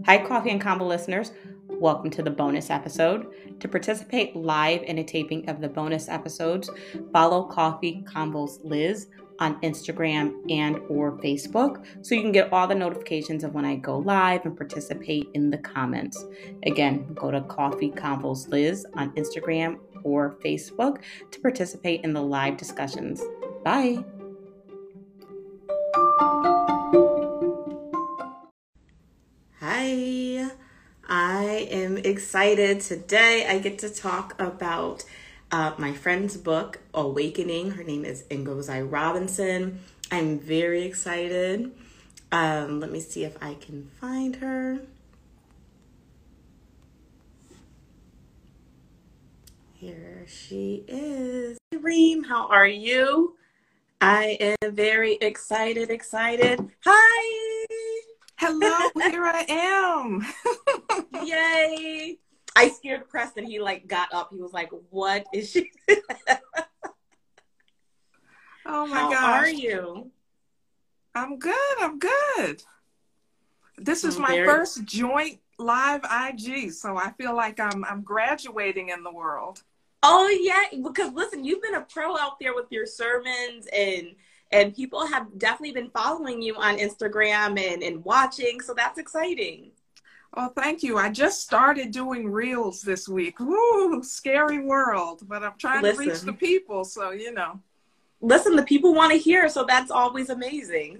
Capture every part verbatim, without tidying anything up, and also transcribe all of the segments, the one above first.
Hi, Coffee and Combo listeners. Welcome to the bonus episode. To participate live in a taping of the bonus episodes, follow Coffee Combos Liz on Instagram and or Facebook so you can get all the notifications of when I go live and participate in the comments. Again, go to Coffee Combos Liz on Instagram or Facebook to participate in the live discussions. Bye. Hi, I am excited. Today I get to talk about uh, my friend's book, Awakening. Her name is Ngozi Robinson. I'm very excited. Um, let me see if I can find her. Here she is. Hey, Reem, how are you? I am very excited, excited. Hi! Hello, here I am. Yay! I scared Preston. He like got up. He was like, "What is she?" Oh my How gosh. are you? I'm good. I'm good. This is I'm my very- first joint live I G, so I feel like I'm I'm graduating in the world. Oh yeah, because listen, you've been a pro out there with your sermons, and and people have definitely been following you on Instagram and and watching. So that's exciting. Oh, thank you. I just started doing reels this week. Woo, scary world, but I'm trying to reach Listen. the people, so you know. Listen, the people want to hear, so that's always amazing.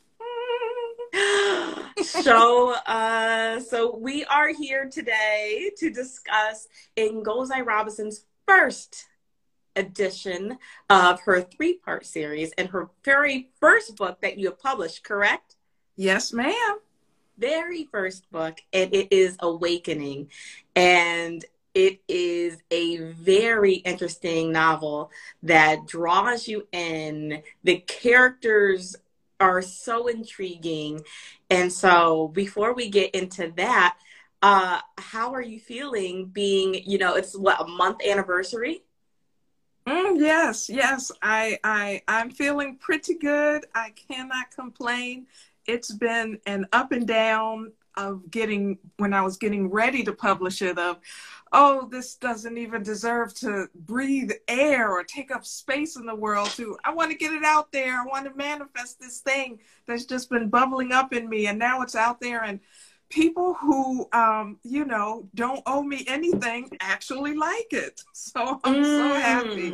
so, uh, so we are here today to discuss Ngozi Robinson's first edition of her three-part series and her very first book that you have published, correct? Yes, ma'am. Very first book, and it is Awakening. And it is a very interesting novel that draws you in. The characters are so intriguing. And so before we get into that, uh, how are you feeling being, you know, it's what, a month anniversary? Mm, yes, yes. I, I, I'm feeling pretty good. I cannot complain. It's been an up and down of getting, when I was getting ready to publish it, of, oh, this doesn't even deserve to breathe air or take up space in the world, to, I want to get it out there. I want to manifest this thing that's just been bubbling up in me. And now it's out there, and people who, um, you know, don't owe me anything actually like it. So I'm Mm. so happy.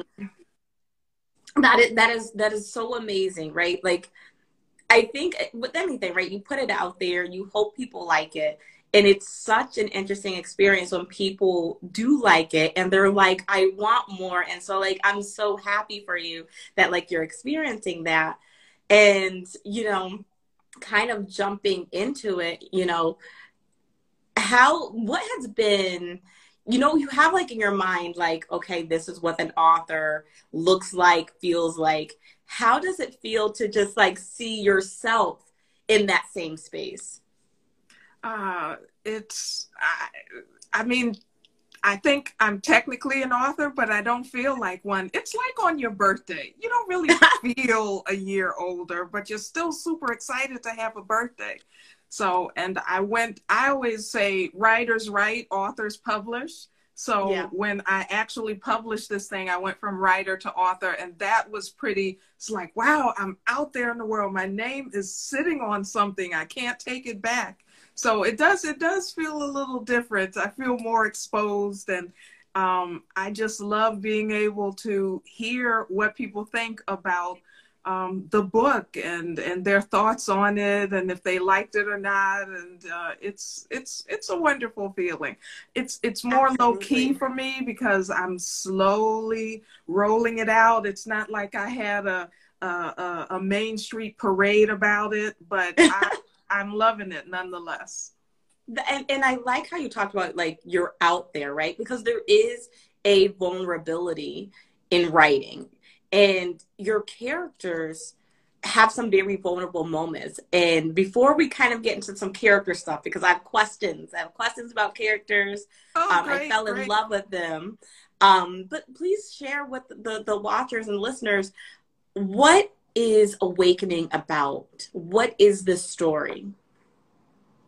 That is, that is, that is so amazing, right? Like, I think with anything, right, you put it out there, you hope people like it. And it's such an interesting experience when people do like it and they're like, I want more. And so, like, I'm so happy for you that, like, you're experiencing that. And, you know, kind of jumping into it, you know, how, what has been, you know, you have like in your mind, like, okay, this is what an author looks like, feels like. How does it feel to just like see yourself in that same space? Uh, it's, I, I mean, I think I'm technically an author, but I don't feel like one. It's like on your birthday. You don't really feel a year older, but you're still super excited to have a birthday. So, and I went, I always say writers write, authors publish. So Yeah. when I actually published this thing, I went from writer to author, and that was pretty, it's like, wow, I'm out there in the world. My name is sitting on something. I can't take it back. So it does, it does feel a little different. I feel more exposed, and um, I just love being able to hear what people think about um, the book and, and their thoughts on it, and if they liked it or not. And uh, it's, it's, it's a wonderful feeling. It's, it's more Absolutely. low key for me because I'm slowly rolling it out. It's not like I had a, a, a Main Street parade about it, but I, I'm loving it nonetheless. And, and I like how you talked about, like, you're out there, right? Because there is a vulnerability in writing, and your characters have some very vulnerable moments. And before we kind of get into some character stuff, because I have questions, I have questions about characters. Oh, um, great, I fell in great. love with them. Um, but please share with the, the watchers and listeners, what is Awakening about? What is this story?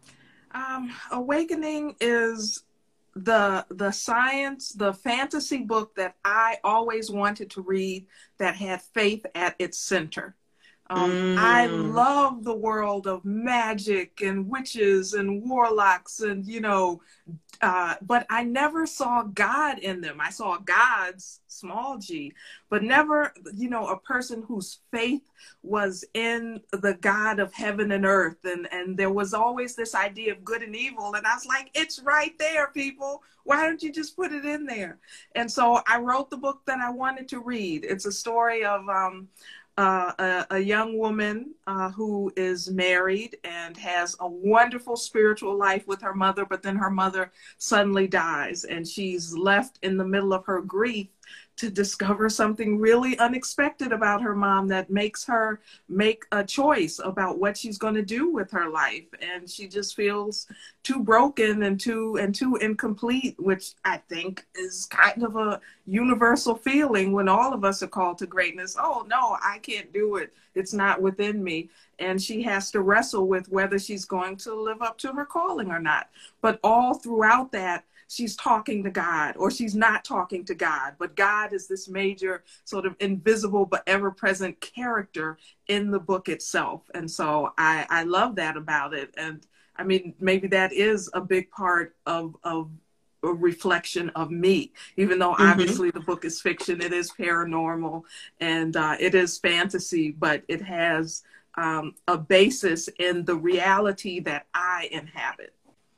Um, Awakening is the the science, the fantasy book that I always wanted to read that had faith at its center. Um, I Mm. love the world of magic and witches and warlocks and, you know, uh, but I never saw God in them. I saw gods, small g, but never, you know, a person whose faith was in the God of heaven and earth. And, and there was always this idea of good and evil. And I was like, it's right there, people. Why don't you just put it in there? And so I wrote the book that I wanted to read. It's a story of um, uh, a, a young woman uh, who is married and has a wonderful spiritual life with her mother, but then her mother suddenly dies and she's left in the middle of her grief to discover something really unexpected about her mom that makes her make a choice about what she's going to do with her life. And she just feels too broken and too and too incomplete, which I think is kind of a universal feeling when all of us are called to greatness. Oh, no, I can't do it. It's not within me. And she has to wrestle with whether she's going to live up to her calling or not. But all throughout that, she's talking to God or she's not talking to God. But God is this major sort of invisible but ever-present character in the book itself. And so I, I love that about it. And I mean, maybe that is a big part of, of a reflection of me, even though obviously Mm-hmm. the book is fiction, it is paranormal and uh, it is fantasy, but it has um, a basis in the reality that I inhabit.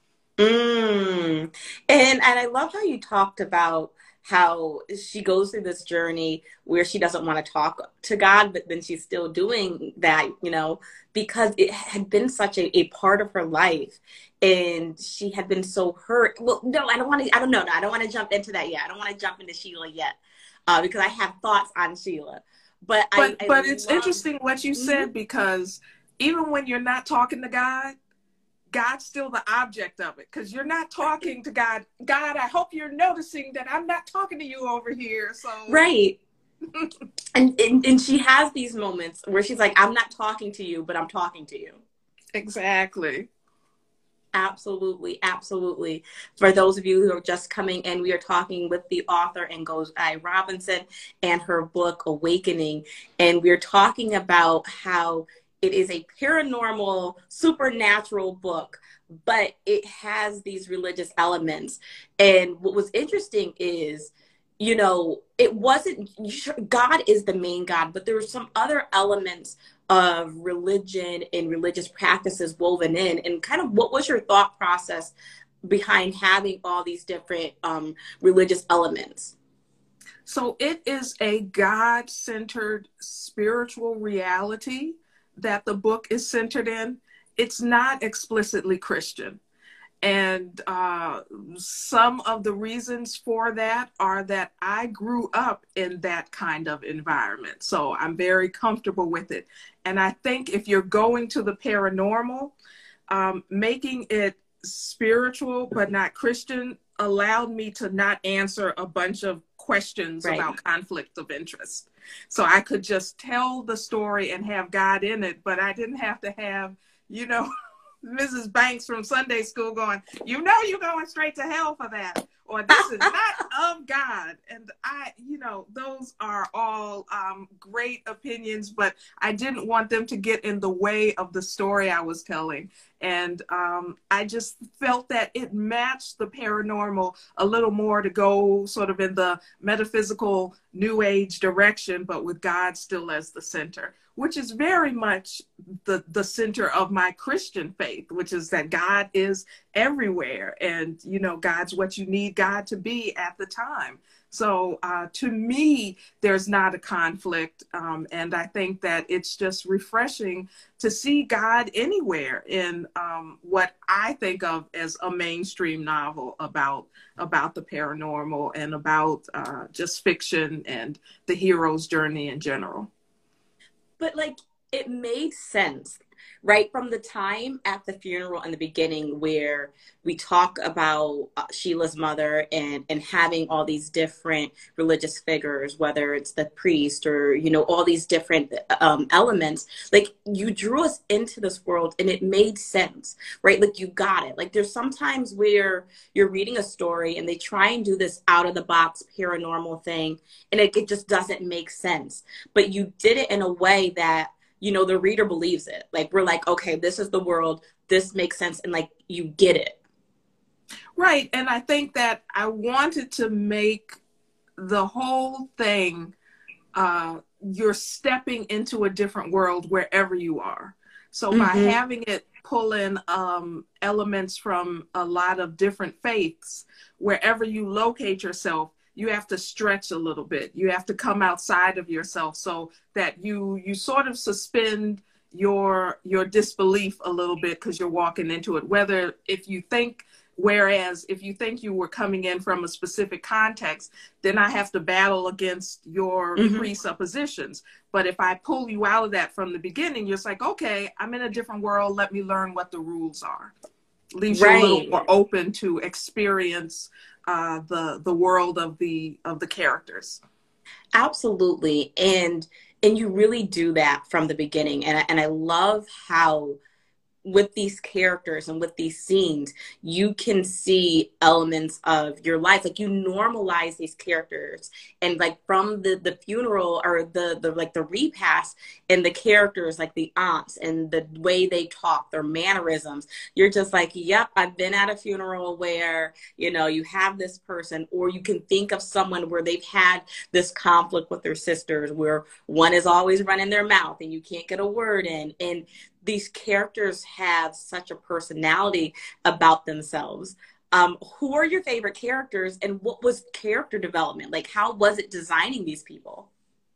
Mm. And and I love how you talked about how she goes through this journey where she doesn't want to talk to God, but then she's still doing that, you know, because it had been such a, a part of her life and she had been so hurt. Well, no, I don't want to, I don't know. No, I don't want to jump into that yet. I don't want to jump into Sheila yet uh, because I have thoughts on Sheila. But I, But I but it's love, interesting what you mhm. said because even when you're not talking to God, God's still the object of it because you're not talking to God. God, I hope you're noticing that I'm not talking to you over here. So Right. And, and and she has these moments where she's like, I'm not talking to you, but I'm talking to you. exactly. Absolutely, absolutely. For those of you who are just coming in, we are talking with the author Ngozi Robinson and her book Awakening. And we're talking about how it is a paranormal, supernatural book, but it has these religious elements. And what was interesting is, you know, it wasn't, God is the main God, but there were some other elements of religion and religious practices woven in. And kind of what was your thought process behind having all these different um, religious elements? So it is a God-centered spiritual reality that the book is centered in. It's not explicitly Christian. And uh, some of the reasons for that are that I grew up in that kind of environment. So I'm very comfortable with it. And I think if you're going to the paranormal, um, making it spiritual but not Christian allowed me to not answer a bunch of questions Right. about conflict of interest. So I could just tell the story and have God in it, but I didn't have to have, you know, Missus Banks from Sunday school going, you know, you're going straight to hell for that. Or this is not of God. And I, you know, those are all um, great opinions, but I didn't want them to get in the way of the story I was telling. And um, I just felt that it matched the paranormal a little more to go sort of in the metaphysical new age direction, but with God still as the center, which is very much the, the center of my Christian faith, which is that God is everywhere. And, you know, God's what you need God to be at the time. So uh, to me, there's not a conflict. Um, and I think that it's just refreshing to see God anywhere in um, what I think of as a mainstream novel about, about the paranormal and about uh, just fiction and the hero's journey in general. But like, it made sense. right from the time at the funeral in the beginning where we talk about uh, Sheila's mother and and having all these different religious figures, whether it's the priest or, you know, all these different um, elements, like you drew us into this world and it made sense, right? Like you got it. Like there's sometimes where you're reading a story and they try and do this out of the box paranormal thing and it, it just doesn't make sense. But you did it in a way that, you know, the reader believes it. Like we're like, okay, this is the world. This makes sense. And like, you get it. Right. And I think that I wanted to make the whole thing, uh, you're stepping into a different world wherever you are. So mm-hmm. by having it pull in um, elements from a lot of different faiths, wherever you locate yourself, you have to stretch a little bit. You have to come outside of yourself so that you you sort of suspend your your disbelief a little bit because you're walking into it. Whether if you think, whereas if you think you were coming in from a specific context, then I have to battle against your mm-hmm. presuppositions. But if I pull you out of that from the beginning, you're just like, okay, I'm in a different world. Let me learn what the rules are. Leaves right. you a little more open to experience uh, the the world of the of the characters. Absolutely, and and you really do that from the beginning, and I, and I love how with these characters and with these scenes, you can see elements of your life. Like you normalize these characters, and like from the the funeral or the the like the repast and the characters, like the aunts and the way they talk, their mannerisms, you're just like, yep, I've been at a funeral where, you know, you have this person, or you can think of someone where they've had this conflict with their sisters where one is always running their mouth and you can't get a word in. And these characters have such a personality about themselves. Um, who are your favorite characters, and what was character development? Like, how was it designing these people?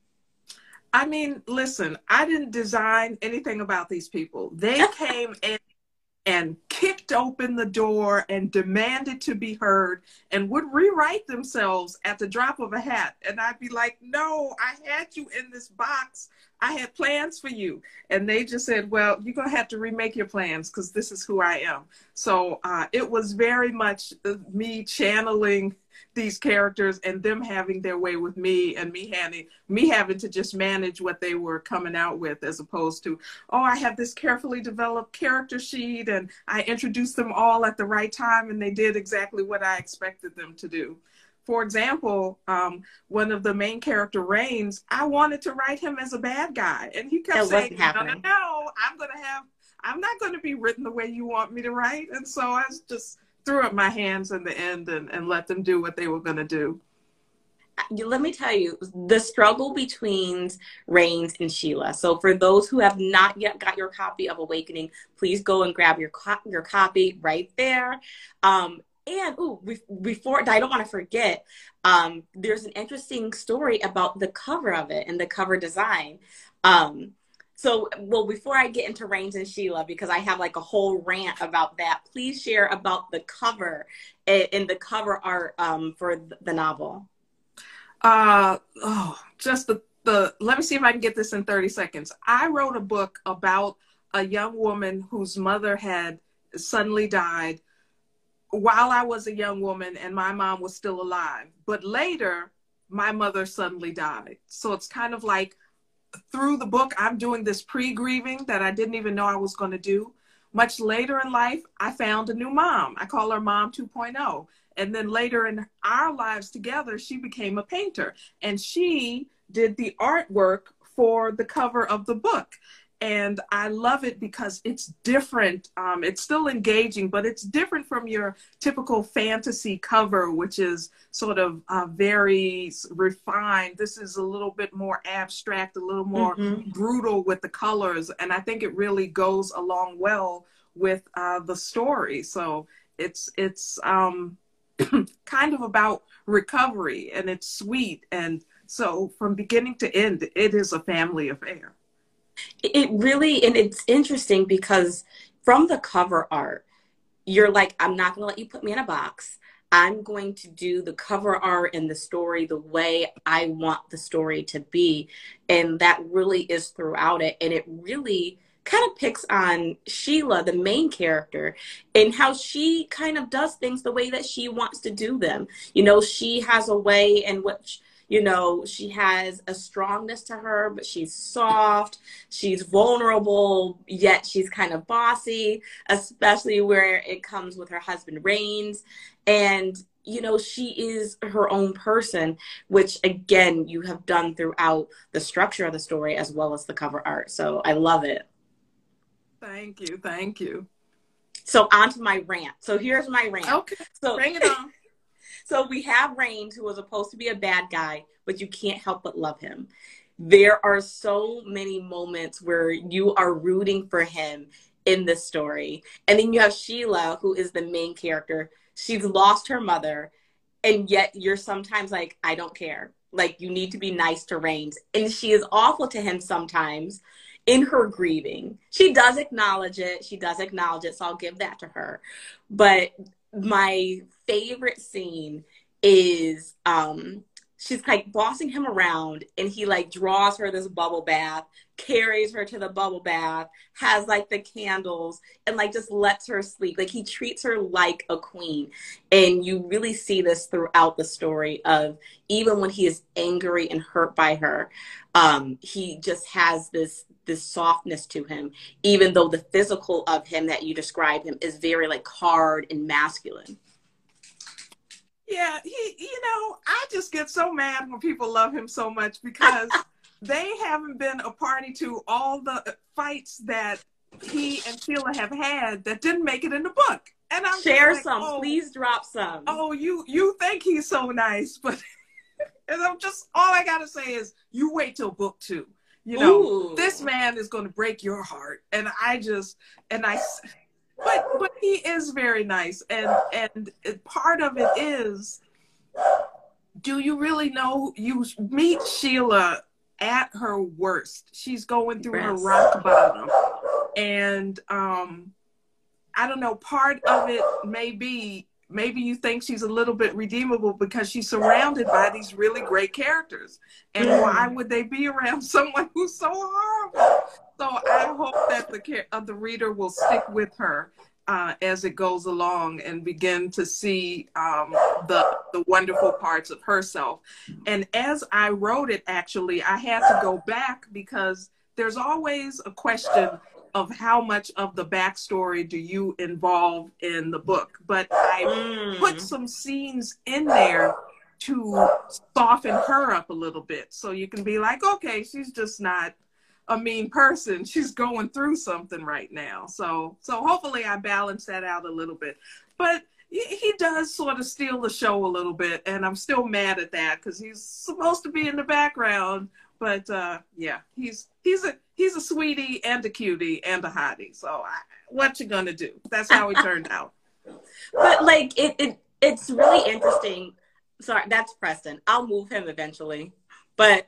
I mean, listen, I didn't design anything about these people. They came in and kicked open the door and demanded to be heard and would rewrite themselves at the drop of a hat. And I'd be like, no, I had you in this box. I had plans for you. And they just said, well, you're going to have to remake your plans because this is who I am. So uh, it was very much me channeling these characters and them having their way with me, and me having, me having to just manage what they were coming out with, as opposed to, oh, I have this carefully developed character sheet and I introduced them all at the right time and they did exactly what I expected them to do. For example, um, one of the main character, Rains, I wanted to write him as a bad guy. And he kept saying, no, no, no, I'm going to have, I'm not going to be written the way you want me to write. And so I just threw up my hands in the end and, and let them do what they were going to do. Let me tell you, the struggle between Rains and Sheila. So for those who have not yet got your copy of Awakening, please go and grab your, co your copy right there. Um, And ooh, before I don't want to forget, um, there's an interesting story about the cover of it and the cover design. Um, so, well, before I get into Rains and Sheila, because I have like a whole rant about that, please share about the cover and, and the cover art um, for the novel. Uh, oh, just the, the, let me see if I can get this in thirty seconds. I wrote a book about a young woman whose mother had suddenly died while I was a young woman and my mom was still alive. But later, my mother suddenly died. So it's kind of like through the book, I'm doing this pre-grieving that I didn't even know I was going to do. Much later in life, I found a new mom. I call her Mom two point oh. And then later in our lives together, she became a painter. And she did the artwork for the cover of the book. And I love it because it's different. Um, it's still engaging, but it's different from your typical fantasy cover, which is sort of uh, very refined. This is a little bit more abstract, a little more mm-hmm. brutal with the colors. And I think it really goes along well with uh, the story. So it's, it's um, kind of about recovery, and it's sweet. And so from beginning to end, it is a family affair. It really, and it's interesting because from the cover art, you're like, I'm not going to let you put me in a box. I'm going to do the cover art and the story the way I want the story to be. And that really is throughout it. And it really kind of picks on Sheila, the main character, and how she kind of does things the way that she wants to do them. You know, she has a way in which, you know, she has a strongness to her, but she's soft, she's vulnerable, yet she's kind of bossy, especially where it comes with her husband, Rains. And, you know, she is her own person, which, again, you have done throughout the structure of the story as well as the cover art. So I love it. Thank you. Thank you. So on to my rant. So here's my rant. Okay, so, bring it on. So we have Rains, who was supposed to be a bad guy, but you can't help but love him. There are so many moments where you are rooting for him in this story. And then you have Sheila, who is the main character. She's lost her mother, and yet you're sometimes like, I don't care. Like, you need to be nice to Rains. And she is awful to him sometimes in her grieving. She does acknowledge it. She does acknowledge it, so I'll give that to her. But my favorite scene is um she's like bossing him around, and he like draws her this bubble bath, carries her to the bubble bath, has like the candles, and like just lets her sleep. Like, he treats her like a queen. And you really see this throughout the story of, even when he is angry and hurt by her, um he just has this this softness to him, even though the physical of him that you describe him is very like hard and masculine. Yeah, he, you know, I just get so mad when people love him so much, because they haven't been a party to all the fights that he and Sheila have had that didn't make it in the book. And I'm Share like, some, oh, please drop some. Oh, you you think he's so nice, but and I'm just, all I gotta say is, you wait till book two. You know, Ooh. This man is going to break your heart. And I just, and I, but, but he is very nice. And, and part of it is, do you really know, you meet Sheila at her worst. She's going through yes. her rock bottom. And um, I don't know, part of it may be, maybe you think she's a little bit redeemable because she's surrounded by these really great characters. And mm. why would they be around someone who's so horrible? So I hope that the, uh, the reader will stick with her uh, as it goes along and begin to see um, the, the wonderful parts of herself. And as I wrote it, actually, I had to go back, because there's always a question of how much of the backstory do you involve in the book. But I mm. put some scenes in there to soften her up a little bit. So you can be like, okay, she's just not a mean person. She's going through something right now. So, so hopefully I balance that out a little bit. But he, he does sort of steal the show a little bit. And I'm still mad at that, because he's supposed to be in the background. But uh, yeah, he's he's a he's a sweetie and a cutie and a hottie. So I, what you gonna do? That's how he turned out. But like it, it it's really interesting. Sorry, that's Preston. I'll move him eventually. But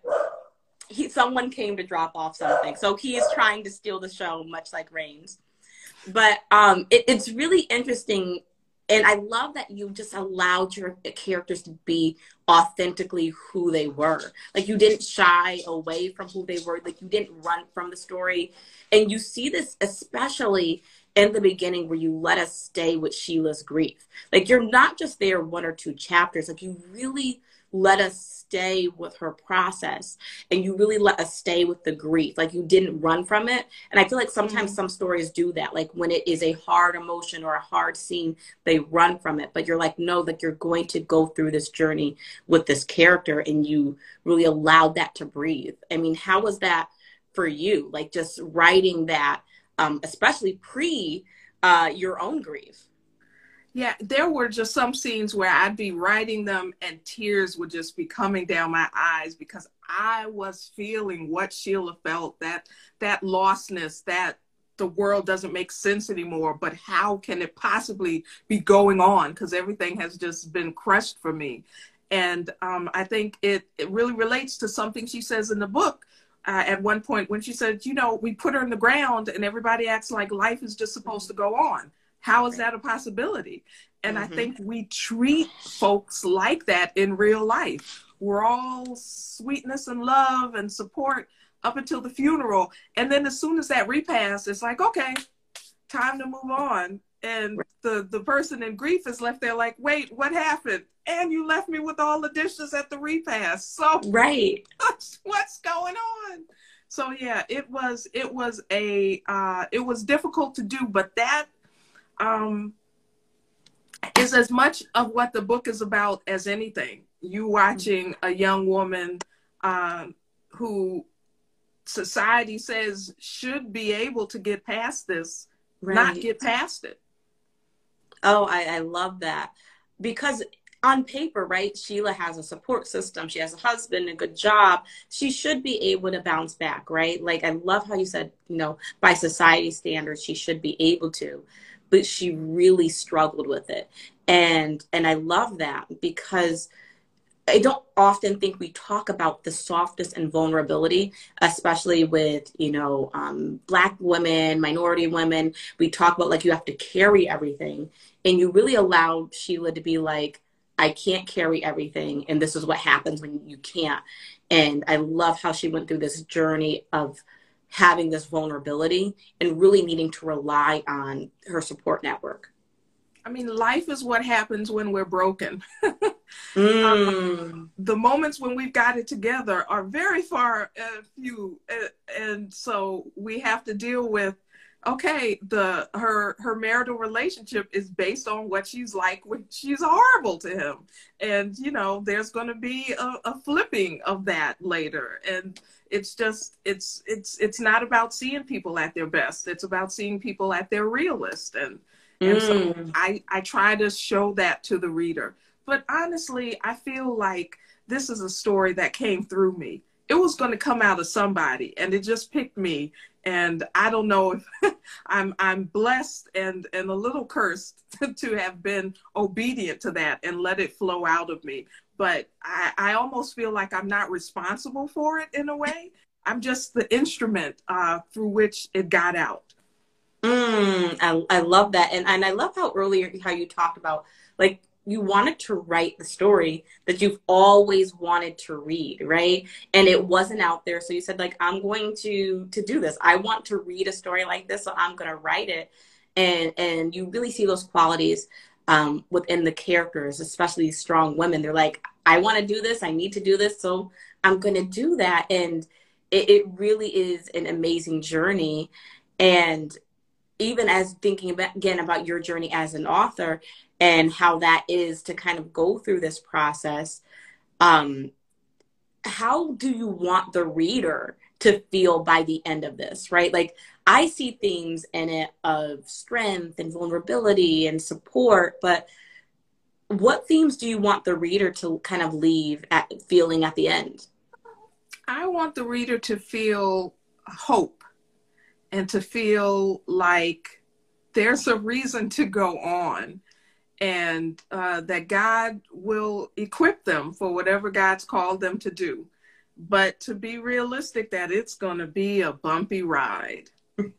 he someone came to drop off something, so he is trying to steal the show, much like Rains. But um, it, it's really interesting. And I love that you just allowed your characters to be authentically who they were. Like, you didn't shy away from who they were. Like, you didn't run from the story. And you see this especially in the beginning, where you let us stay with Sheila's grief. Like, you're not just there one or two chapters. Like, you really let us stay with her process, and you really let us stay with the grief. Like, you didn't run from it. And I feel like sometimes mm-hmm. some stories do that. Like, when it is a hard emotion or a hard scene, they run from it. But you're like, no, like, you're going to go through this journey with this character, and you really allowed that to breathe. I mean, how was that for you? Like, just writing that, um, especially pre uh, your own grief. Yeah, there were just some scenes where I'd be writing them and tears would just be coming down my eyes, because I was feeling what Sheila felt, that that lostness, that the world doesn't make sense anymore, but how can it possibly be going on? Because everything has just been crushed for me. And um, I think it, it really relates to something she says in the book. Uh, at one point when she said, you know, we put her in the ground and everybody acts like life is just supposed to go on. How is that a possibility? And mm-hmm. I think we treat folks like that in real life. We're all sweetness and love and support, up until the funeral. And then as soon as that repast, it's like, okay, time to move on. And the, the person in grief is left there like, wait, what happened? And you left me with all the dishes at the repast. So right. what's, what's going on? So yeah, it was, it was a, uh, it was difficult to do, but that um, is as much of what the book is about as anything. You watching a young woman uh, who society says should be able to get past this, right. not get past it. Oh, I, I love that. Because on paper, right, Sheila has a support system. She has a husband, a good job. She should be able to bounce back, right? Like, I love how you said, you know, by society standards, she should be able to. But she really struggled with it. And and I love that, because I don't often think we talk about the softness and vulnerability, especially with, you know, um, Black women, minority women. We talk about, like, you have to carry everything. And you really allowed Sheila to be like, I can't carry everything. And this is what happens when you can't. And I love how she went through this journey of having this vulnerability and really needing to rely on her support network. I mean, life is what happens when we're broken. mm. um, the moments when we've got it together are very far uh, few. Uh, and so we have to deal with, okay, the her her marital relationship is based on what she's like when she's horrible to him. And, you know, there's going to be a, a flipping of that later. And it's just, it's, it's, it's not about seeing people at their best. It's about seeing people at their realest. And, and mm. so I, I try to show that to the reader. But honestly, I feel like this is a story that came through me. It was going to come out of somebody, and it just picked me. And I don't know if I'm, I'm blessed and, and a little cursed to have been obedient to that and let it flow out of me. But I, I almost feel like I'm not responsible for it in a way. I'm just the instrument uh, through which it got out. Mm, I, I love that. And, and I love how earlier, how you talked about, like, you wanted to write the story that you've always wanted to read, right? And it wasn't out there. So you said, like, I'm going to, to do this. I want to read a story like this, so I'm going to write it. And, and you really see those qualities um, within the characters, especially strong women. They're like, I want to do this. I need to do this. So I'm going to do that. And it, it really is an amazing journey. And even as thinking about, again, about your journey as an author and how that is to kind of go through this process, um, how do you want the reader to feel by the end of this, right? Like, I see themes in it of strength and vulnerability and support, but what themes do you want the reader to kind of leave at feeling at the end? I want the reader to feel hope and to feel like there's a reason to go on, and uh, that God will equip them for whatever God's called them to do. But to be realistic that it's going to be a bumpy ride.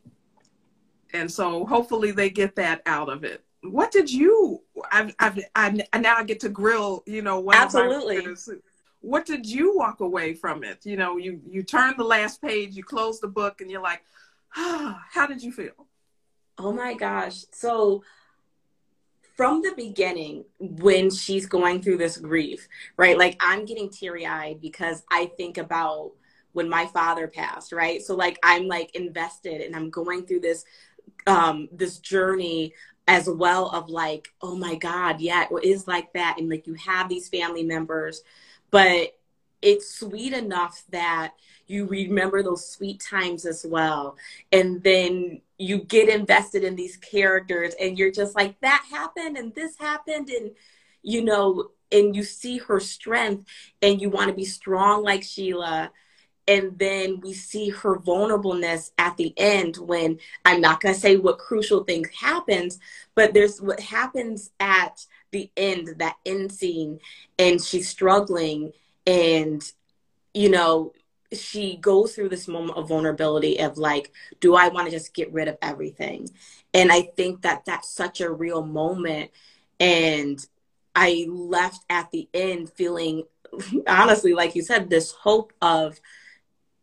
And so hopefully they get that out of it. What did you, I've, I've, I, I now I get to grill, you know, one Absolutely. Of my readers. What did you walk away from it? You know, you, you turn the last page, you close the book, and you're like, ah, how did you feel? Oh my gosh. So from the beginning, when she's going through this grief, right? Like, I'm getting teary-eyed because I think about when my father passed, right? So, like, I'm like invested and I'm going through this, um, this journey as well of like, oh my God, yeah, it is like that. And like, you have these family members, but it's sweet enough that you remember those sweet times as well. And then you get invested in these characters and you're just like, that happened and this happened. And, you know, and you see her strength and you want to be strong like Sheila. And then we see her vulnerableness at the end when, I'm not going to say what crucial thing happens, but there's what happens at the end, that end scene, and she's struggling and, you know, she goes through this moment of vulnerability of like, do I want to just get rid of everything? And I think that that's such a real moment. And I left at the end feeling, honestly, like you said, this hope of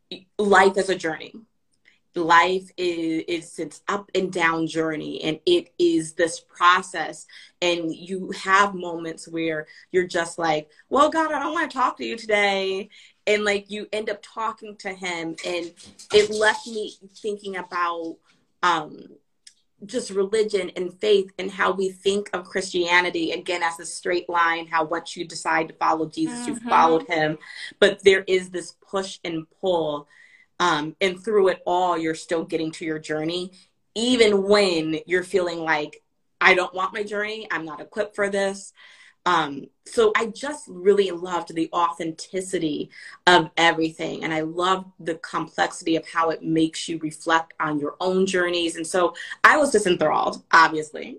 life is a journey. Life is, is it's up and down journey, and it is this process. And you have moments where you're just like, well, God, I don't want to talk to you today. And like, you end up talking to him, and it left me thinking about um, just religion and faith, and how we think of Christianity, again, as a straight line, how once you decide to follow Jesus, Mm-hmm. you've followed him. But there is this push and pull. Um, and through it all, you're still getting to your journey, even when you're feeling like, I don't want my journey. I'm not equipped for this. Um, so I just really loved the authenticity of everything. And I love the complexity of how it makes you reflect on your own journeys. And so I was just enthralled, obviously.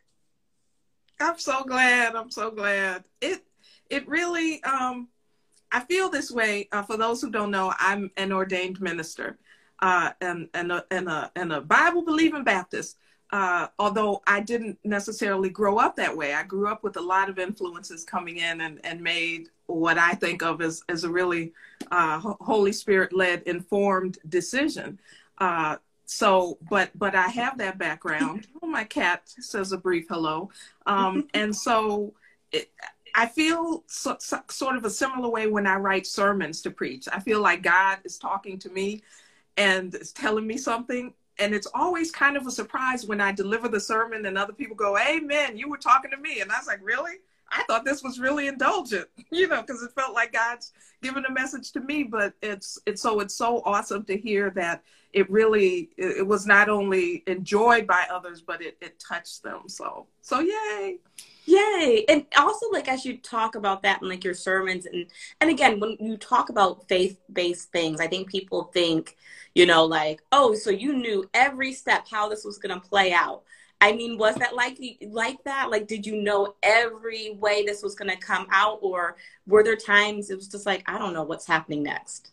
I'm so glad. I'm so glad. It, it really, um, I feel this way. Uh, for those who don't know, I'm an ordained minister, uh, and, and, a, and, a, and a Bible-believing Baptist. Uh, although I didn't necessarily grow up that way. I grew up with a lot of influences coming in, and, and made what I think of as, as a really uh, Holy Spirit-led, informed decision. Uh, so, but but I have that background. Oh, my cat says a brief hello. Um, and so it, I feel so, so, sort of a similar way when I write sermons to preach. I feel like God is talking to me and is telling me something. And it's always kind of a surprise when I deliver the sermon and other people go, amen, you were talking to me. And I was like, really? I thought this was really indulgent, you know, because it felt like God's giving a message to me. But it's it's so it's so awesome to hear that it really, it, it was not only enjoyed by others, but it, it touched them. So, so yay. Yay. And also, like, as you talk about that in like your sermons, and and again, when you talk about faith-based things, I think people think, you know, like, oh, so you knew every step how this was going to play out. I mean, was that like like that? Like, did you know every way this was going to come out? Or were there times it was just like, I don't know what's happening next?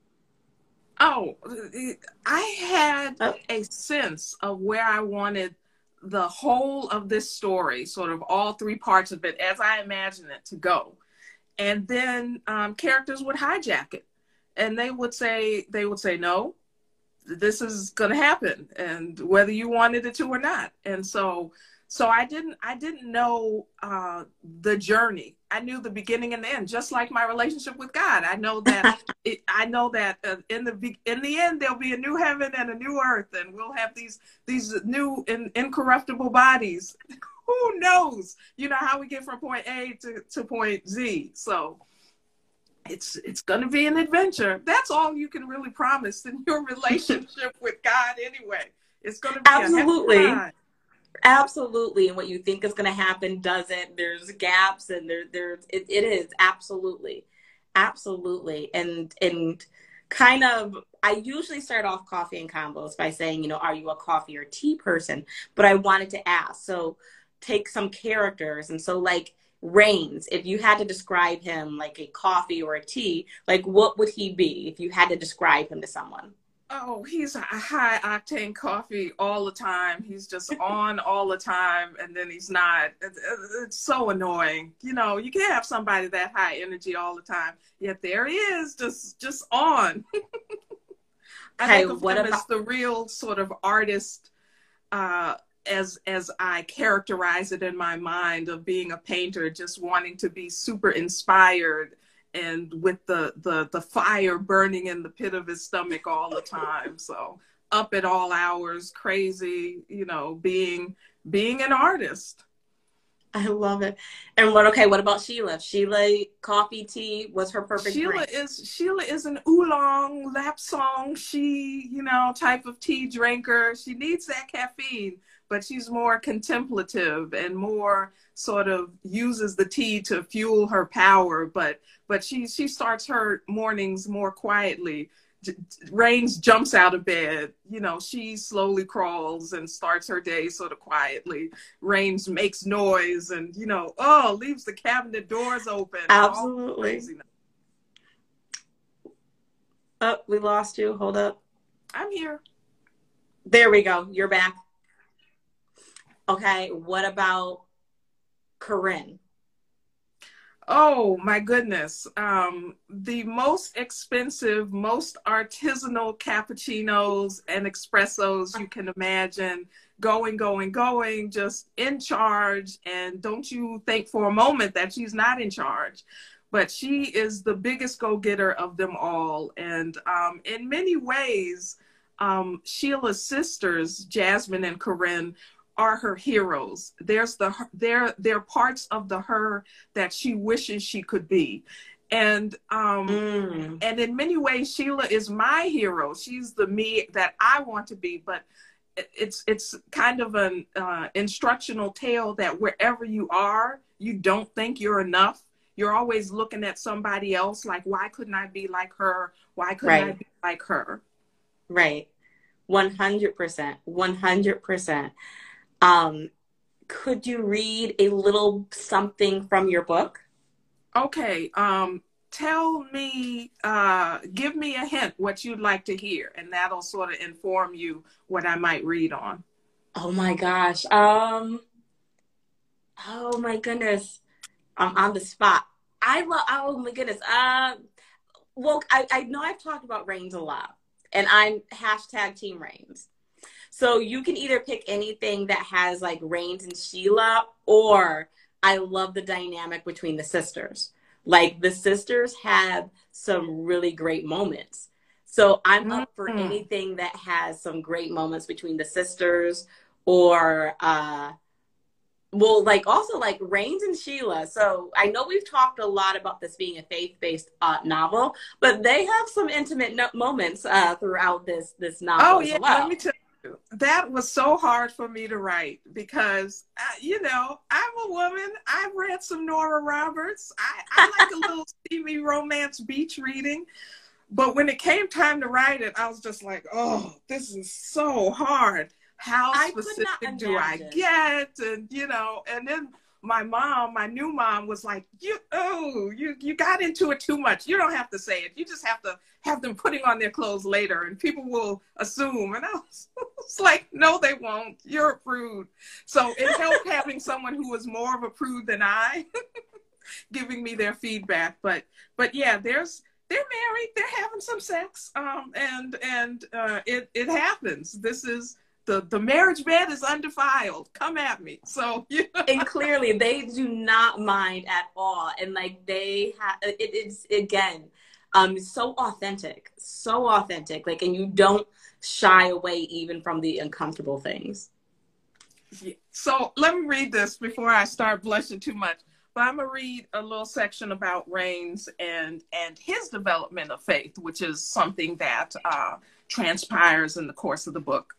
Oh, I had Oh. a sense of where I wanted the whole of this story, sort of all three parts of it, as I imagine it to go. And then um, characters would hijack it, and they would say, they would say, no, this is going to happen, and whether you wanted it to or not. And so, so I didn't, I didn't know uh, the journey. I knew the beginning and the end, just like my relationship with God. I know that, it, I know that uh, in the in the end there'll be a new heaven and a new earth, and we'll have these these new in, incorruptible bodies. Who knows? You know how we get from point A to, to point Z. So it's it's going to be an adventure. That's all you can really promise in your relationship with God anyway. It's going to be Absolutely. a time. Absolutely. And what you think is going to happen doesn't. There's gaps, and there there's it, it is absolutely. Absolutely. And and kind of, I usually start off Coffee and Combos by saying, you know, are you a coffee or tea person? But I wanted to ask, so take some characters. And so like Rains, if you had to describe him like a coffee or a tea, like what would he be if you had to describe him to someone? Oh, he's a high octane coffee all the time. He's just on all the time, and then he's not. It's, it's so annoying. You know, you can't have somebody that high energy all the time. Yet there he is, just just on. I Okay, think of what him about as the real sort of artist, uh, as as I characterize it in my mind, of being a painter, just wanting to be super inspired, and with the, the, the fire burning in the pit of his stomach all the time. So up at all hours, crazy, you know, being, being an artist. I love it. And what, okay, what about Sheila? Sheila, coffee, tea, what's her perfect Sheila drink? is, Sheila is an oolong, lap song, she, you know, type of tea drinker. She needs that caffeine, but she's more contemplative and more sort of uses the tea to fuel her power. But but she she starts her mornings more quietly. Rains jumps out of bed. You know, she slowly crawls and starts her day sort of quietly. Rains makes noise and, you know, oh, leaves the cabinet doors open. Absolutely. Oh, we lost you. Hold up. I'm here. There we go. You're back. Okay, what about Corinne? Oh my goodness. Um, the most expensive, most artisanal cappuccinos and espressos you can imagine. Going, going, going, just in charge. And don't you think for a moment that she's not in charge. But she is the biggest go-getter of them all. And um, in many ways, um, Sheila's sisters, Jasmine and Corinne, are her heroes. There's the there there are parts of the her that she wishes she could be, and um, mm. and in many ways Sheila is my hero. She's the me that I want to be. But it's it's kind of an uh, instructional tale that wherever you are, you don't think you're enough. You're always looking at somebody else like, why couldn't I be like her? Why couldn't right. I be like her? Right, one hundred percent, one hundred percent. Um, could you read a little something from your book? Okay. Um, tell me, uh, give me a hint what you'd like to hear, and that'll sort of inform you what I might read on. Oh my gosh. Um, oh my goodness. I'm on the spot. I love, oh my goodness. Uh, well, I, I know I've talked about Rains a lot, and I'm hashtag Team Rains. So you can either pick anything that has like Rains and Sheila, or I love the dynamic between the sisters. Like the sisters have some really great moments. So I'm mm-hmm. up for anything that has some great moments between the sisters, or, uh, well, like also like Rains and Sheila. So I know we've talked a lot about this being a faith-based uh, novel, but they have some intimate no- moments uh, throughout this, this novel. Oh yeah, as well. Let me tell you. That was so hard for me to write because, uh, you know, I'm a woman. I've read some Nora Roberts. I, I like a little steamy romance beach reading. But when it came time to write it, I was just like, oh, this is so hard. How specific do I get? And, you know, and then my mom, my new mom was like, you, oh, you, you got into it too much. You don't have to say it. You just have to have them putting on their clothes later and people will assume. And I was, was like, no, they won't. You're a prude. So it helped having someone who was more of a prude than I giving me their feedback. But, but yeah, there's, they're married, they're having some sex. Um, and, and, uh, it, it happens. This is, The, the marriage bed is undefiled. Come at me. So, you know. And clearly they do not mind at all. And like they have, it, it's again, um, so authentic, so authentic. Like, and you don't shy away even from the uncomfortable things. Yeah. So let me read this before I start blushing too much. But I'm gonna read a little section about Rains and and his development of faith, which is something that uh, transpires in the course of the book.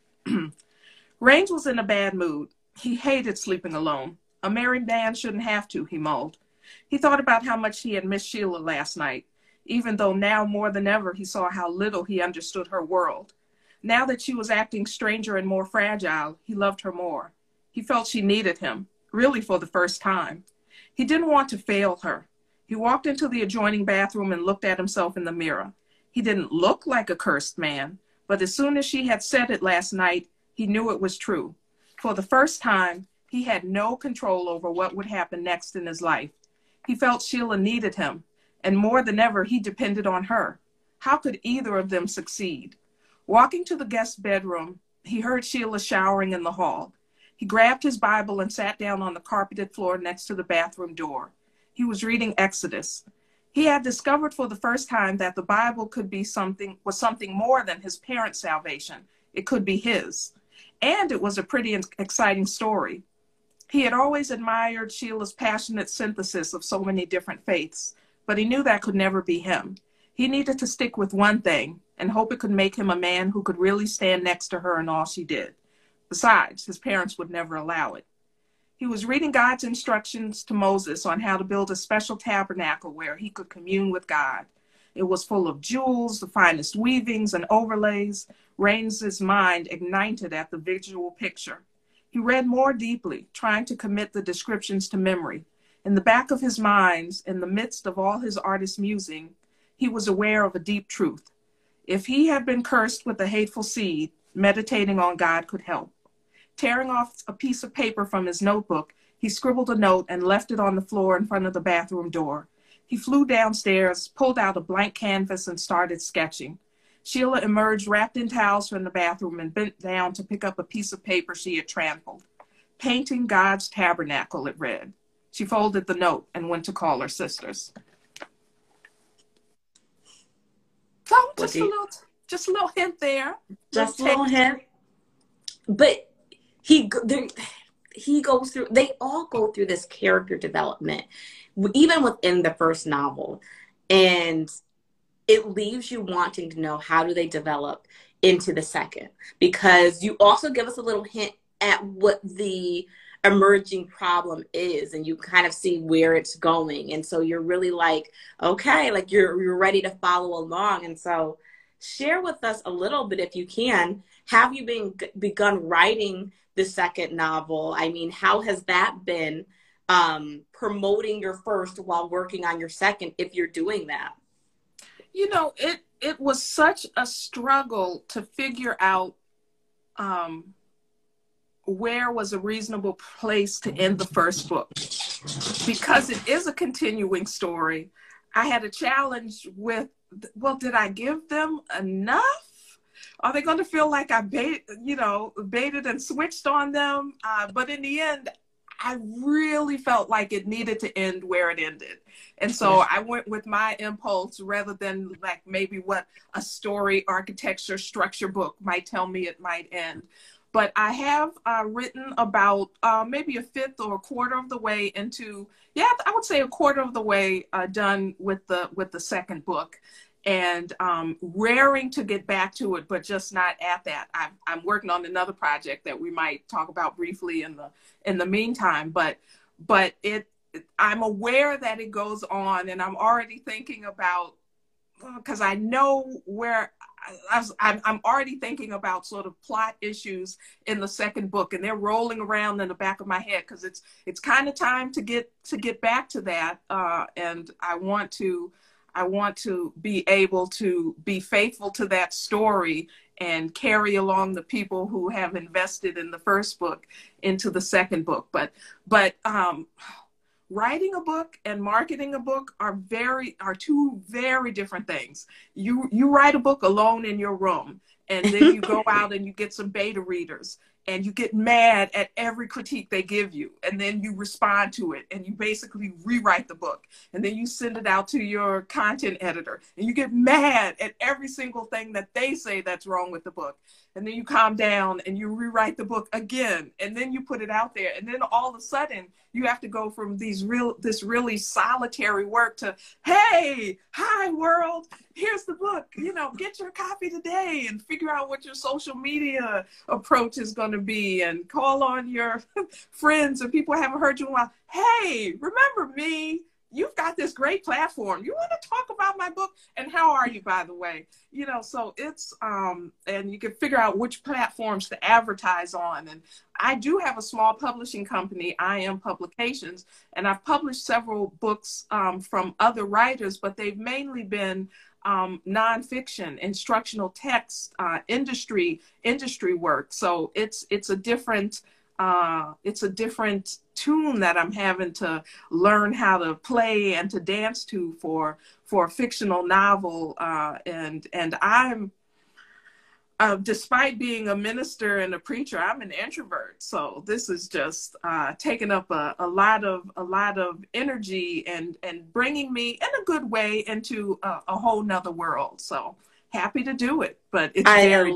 Rains was in a bad mood. He hated sleeping alone. A married man shouldn't have to, he mulled. He thought about how much he had missed Sheila last night, even though now more than ever he saw how little he understood her world. Now that she was acting stranger and more fragile, he loved her more. He felt she needed him, really for the first time. He didn't want to fail her. He walked into the adjoining bathroom and looked at himself in the mirror. He didn't look like a cursed man, but as soon as she had said it last night, he knew it was true. For the first time, he had no control over what would happen next in his life. He felt Sheila needed him, and more than ever, he depended on her. How could either of them succeed? Walking to the guest bedroom, he heard Sheila showering in the hall. He grabbed his Bible and sat down on the carpeted floor next to the bathroom door. He was reading Exodus. He had discovered for the first time that the Bible could be something, was something more than his parents' salvation. It could be his. And it was a pretty exciting story. He had always admired Sheila's passionate synthesis of so many different faiths, but he knew that could never be him. He needed to stick with one thing and hope it could make him a man who could really stand next to her in all she did. Besides, his parents would never allow it. He was reading God's instructions to Moses on how to build a special tabernacle where he could commune with God. It was full of jewels, the finest weavings and overlays. Rains' mind ignited at the visual picture. He read more deeply, trying to commit the descriptions to memory. In the back of his mind, in the midst of all his artist's musing, he was aware of a deep truth. If he had been cursed with a hateful seed, meditating on God could help. Tearing off a piece of paper from his notebook, he scribbled a note and left it on the floor in front of the bathroom door. He flew downstairs, pulled out a blank canvas, and started sketching. Sheila emerged wrapped in towels from the bathroom and bent down to pick up a piece of paper she had trampled. Painting God's Tabernacle, it read. She folded the note and went to call her sisters. So just a little, just a little hint there. Just a little hint. But he, he goes through, they all go through this character development, even within the first novel. And it leaves you wanting to know, how do they develop into the second? Because you also give us a little hint at what the emerging problem is, and you kind of see where it's going. And so you're really like, okay, like you're, you're ready to follow along. And so share with us a little bit, if you can, have you been begun writing the second novel? I mean, how has that been, um, promoting your first while working on your second, if you're doing that? You know, it, it was such a struggle to figure out um, where was a reasonable place to end the first book. Because it is a continuing story, I had a challenge with, well, did I give them enough? Are they going to feel like I bait, you know, baited and switched on them? Uh, but in the end, I really felt like it needed to end where it ended. And so yeah. I went with my impulse rather than like maybe what a story architecture structure book might tell me it might end. But I have uh, written about uh, maybe a fifth or a quarter of the way into, yeah, I would say a quarter of the way uh, done with the with the second book. And um, raring to get back to it, but just not at that. I'm, I'm working on another project that we might talk about briefly in the in the meantime. But but it, I'm aware that it goes on, and I'm already thinking about, because I know where I was, I'm, I'm already thinking about sort of plot issues in the second book, and they're rolling around in the back of my head because it's it's kind of time to get to get back to that, uh, and I want to. I want to be able to be faithful to that story and carry along the people who have invested in the first book into the second book. But, but um, writing a book and marketing a book are very, are two very different things. You, you write a book alone in your room, and then you go out and you get some beta readers, and you get mad at every critique they give you, and then you respond to it, and you basically rewrite the book, and then you send it out to your content editor, and you get mad at every single thing that they say that's wrong with the book, and then you calm down and you rewrite the book again, and then you put it out there, and then all of a sudden you have to go from these real this really solitary work to, hey, hi world, here's the book, you know, get your copy today, and figure out what your social media approach is going to be, and call on your friends or people who haven't heard you in a while. Hey, remember me? You've got this great platform. You want to talk about my book? And how are you, by the way? You know, so it's, um, and you can figure out which platforms to advertise on. And I do have a small publishing company, I M Publications, and I've published several books um, from other writers, but they've mainly been um, nonfiction, instructional text, uh, industry, industry work. So it's, it's a different, uh, it's a different tune that I'm having to learn how to play and to dance to for, for a fictional novel. Uh, and, and I'm, uh, despite being a minister and a preacher, I'm an introvert. So this is just uh, taking up a, a lot of a lot of energy and and bringing me in a good way into a, a whole nother world. So happy to do it, but it's I, very.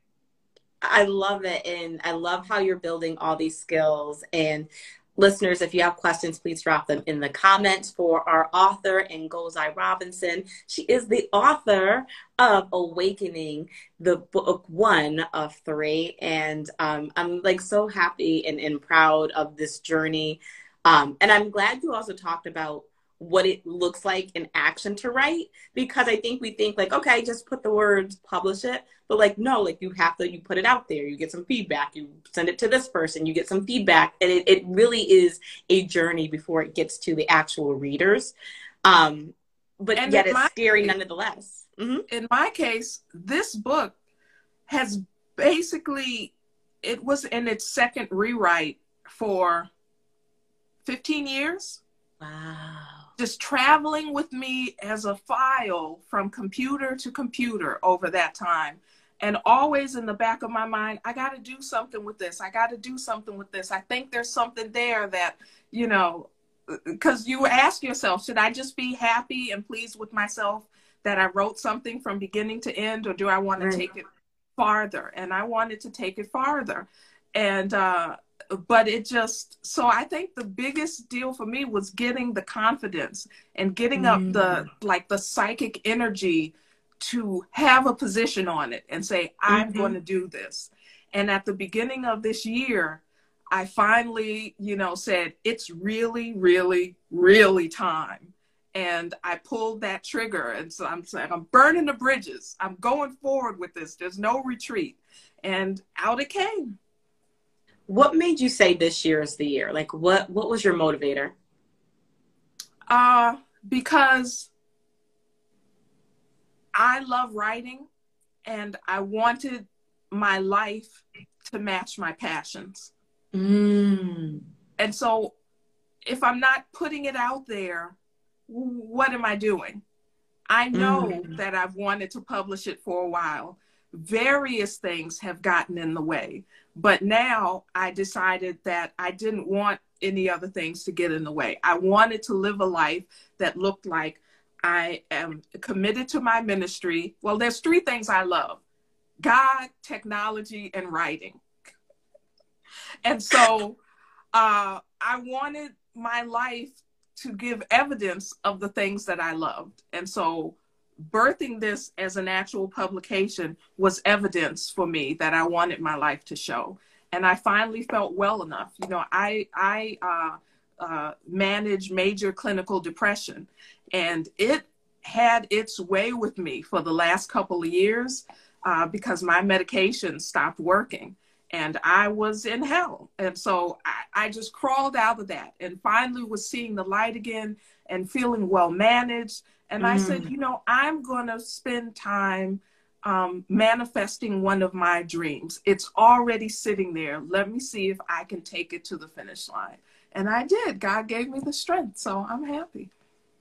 I love it, and I love how you're building all these skills. And listeners, if you have questions, please drop them in the comments for our author, Ngozi Robinson. She is the author of Awakening, the book one of three. And um, I'm like so happy and, and proud of this journey. Um, and I'm glad you also talked about what it looks like in action to write, because I think we think like, okay, just put the words, publish it. But like, no, like you have to, you put it out there, you get some feedback, you send it to this person, you get some feedback. And it, it really is a journey before it gets to the actual readers. Um, but and yet it's scary case, nonetheless. Mm-hmm. In my case, this book has basically, it was in its second rewrite for fifteen years. Wow. just traveling with me as a file from computer to computer over that time. And always in the back of my mind, I got to do something with this. I got to do something with this. I think there's something there that, you know, because you ask yourself, should I just be happy and pleased with myself that I wrote something from beginning to end, or do I want to take it farther? And I wanted to take it farther. And, uh, but it just, so I think the biggest deal for me was getting the confidence and getting up Mm. the, like the psychic energy to have a position on it and say, I'm Mm-hmm. going to do this. And at the beginning of this year, I finally, you know, said, it's really, really, really time. And I pulled that trigger. And so I'm saying, I'm burning the bridges. I'm going forward with this. There's no retreat. And out it came. What made you say this year is the year? Like, what, what was your motivator? Uh, because I love writing and I wanted my life to match my passions. Mm. And so if I'm not putting it out there, what am I doing? I know Mm. that I've wanted to publish it for a while. Various things have gotten in the way, but now I decided that I didn't want any other things to get in the way. I wanted to live a life that looked like I am committed to my ministry. Well, there's three things I love: God, technology, and writing. And so uh, I wanted my life to give evidence of the things that I loved. And so birthing this as an actual publication was evidence for me that I wanted my life to show. And I finally felt well enough. You know, I, I uh, uh, manage major clinical depression, and it had its way with me for the last couple of years uh, because my medication stopped working. And I was in hell. And so I, I just crawled out of that and finally was seeing the light again and feeling well managed. And mm. I said, you know, I'm going to spend time um, manifesting one of my dreams. It's already sitting there. Let me see if I can take it to the finish line. And I did. God gave me the strength. So I'm happy.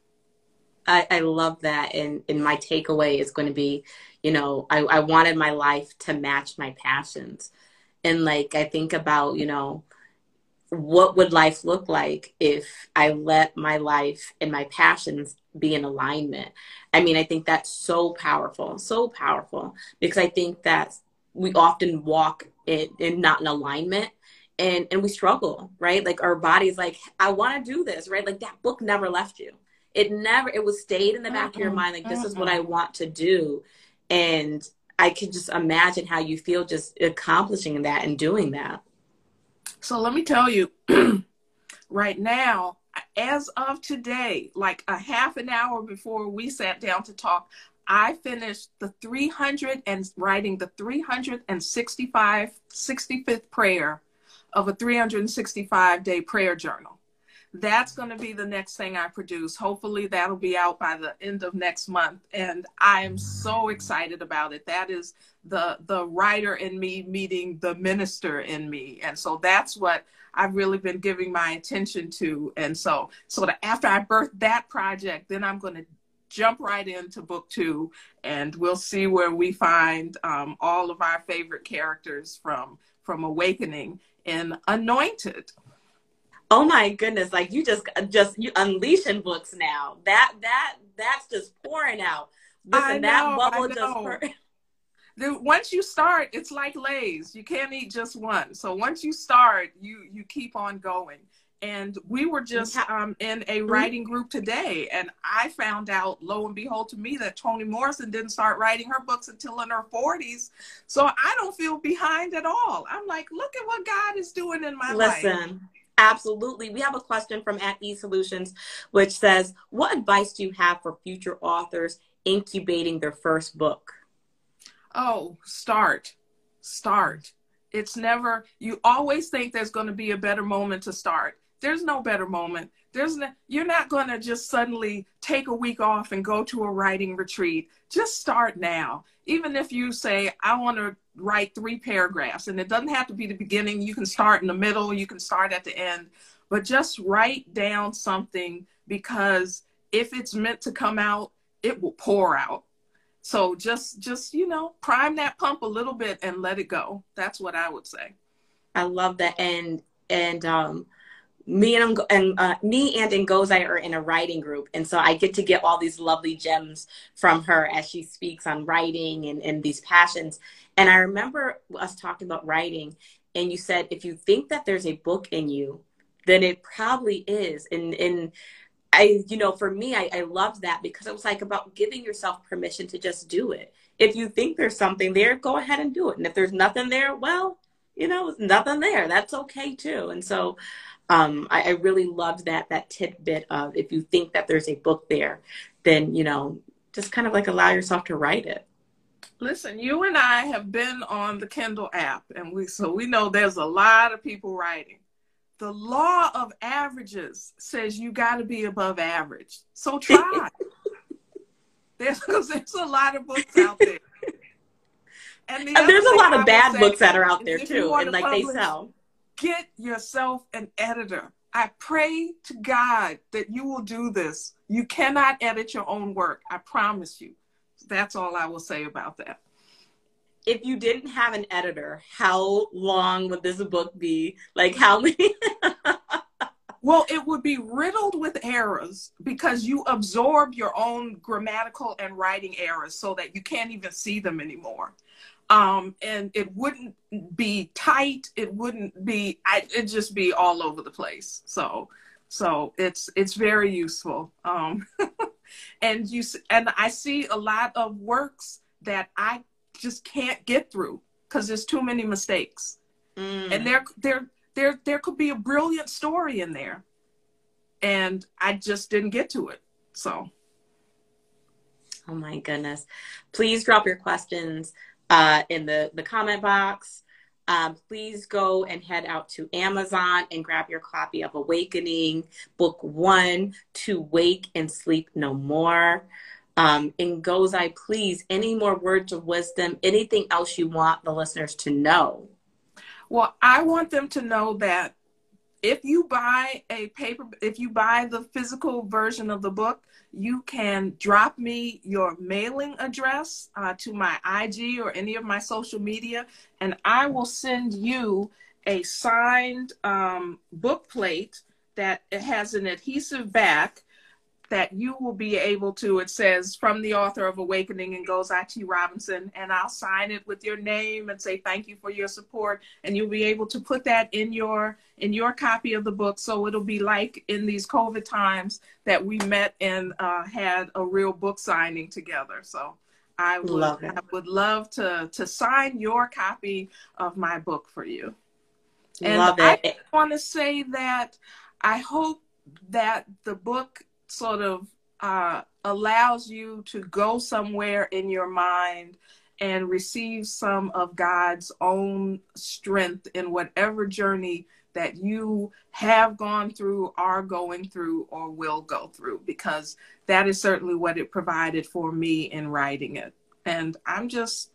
I, I love that. And, and my takeaway is going to be, you know, I, I wanted my life to match my passions. And like, I think about, you know, what would life look like if I let my life and my passions be in alignment? I mean, I think that's so powerful, so powerful, because I think that we often walk in, in not in alignment and, and we struggle, right? Like our body's like, I want to do this, right? Like that book never left you. It never, it was stayed in the back of your mind. Like, this is what I want to do. And I could just imagine how you feel just accomplishing that and doing that. So let me tell you, right now, as of today, like a half an hour before we sat down to talk, I finished the three hundred and writing the three hundred sixty-five, sixty-fifth prayer of a three hundred sixty-five day prayer journal. That's going to be the next thing I produce. Hopefully that'll be out by the end of next month. And I am so excited about it. That is the, the writer in me meeting the minister in me. And so that's what I've really been giving my attention to. And so, so that after I birth that project, then I'm going to jump right into book two, and we'll see where we find um, all of our favorite characters from, from Awakening in Anointed. Oh my goodness. Like you just, just you unleashing books now. That, that, that's just pouring out. Listen, I know, that bubble I know. just pour- Then once you start, it's like Lay's. You can't eat just one. So once you start, you, you keep on going. And we were just um, in a writing group today, and I found out, lo and behold, to me, that Toni Morrison didn't start writing her books until in her forties. So I don't feel behind at all. I'm like, look at what God is doing in my life. Listen. Absolutely. We have a question from at eSolutions, which says, what advice do you have for future authors incubating their first book? Oh, start, start. It's never, you always think there's going to be a better moment to start. There's no better moment. There's no, you're not going to just suddenly take a week off and go to a writing retreat. Just start now. Even if you say, I want to write three paragraphs, and it doesn't have to be the beginning. You can start in the middle. You can start at the end, but just write down something, because if it's meant to come out, it will pour out. So just, just, you know, prime that pump a little bit and let it go. That's what I would say. I love that. And, and, um, me and, and uh, me and Ngozai are in a writing group. And so I get to get all these lovely gems from her as she speaks on writing and, and these passions. And I remember us talking about writing, and you said, if you think that there's a book in you, then it probably is. And, and I, you know, for me, I, I loved that, because it was like about giving yourself permission to just do it. If you think there's something there, go ahead and do it. And if there's nothing there, well, you know, nothing there. That's okay too. And so um, I, I really loved that, that tidbit of, if you think that there's a book there, then, you know, just kind of like allow yourself to write it. Listen, you and I have been on the Kindle app, and we, so we know there's a lot of people writing. The law of averages says you got to be above average. So try. there's, there's a lot of books out there. And, the and there's a lot of bad say, books that are out there too, and like publish, they sell. Get yourself an editor. I pray to God that you will do this. You cannot edit your own work. I promise you. That's all I will say about that. If you didn't have an editor, how long would this book be? Like how many? Well, it would be riddled with errors, because you absorb your own grammatical and writing errors so that you can't even see them anymore. Um, and it wouldn't be tight. It wouldn't be, I, it'd just be all over the place. So, so it's, it's very useful. Um, and you, and I see a lot of works that I just can't get through because there's too many mistakes. Mm. And there, there, there, there could be a brilliant story in there, and I just didn't get to it. So. Oh my goodness. Please drop your questions uh, in the, the comment box. Um, please go and head out to Amazon and grab your copy of Awakening, book one, To Wake and Sleep No More. Um, Ngozai, please, any more words of wisdom, anything else you want the listeners to know? Well, I want them to know that if you buy a paper, if you buy the physical version of the book, you can drop me your mailing address uh, to my I G or any of my social media, and I will send you a signed um, book plate that it has an adhesive back that you will be able to, it says, from the author of Awakening, Ngozai T. Robinson, and I'll sign it with your name and say thank you for your support, and you'll be able to put that in your in your copy of the book, so it'll be like in these COVID times that we met and uh, had a real book signing together. So I would love, I would love to, to sign your copy of my book for you. And love it. I want to say that I hope that the book sort of uh, allows you to go somewhere in your mind and receive some of God's own strength in whatever journey that you have gone through, are going through, or will go through, because that is certainly what it provided for me in writing it. And I'm just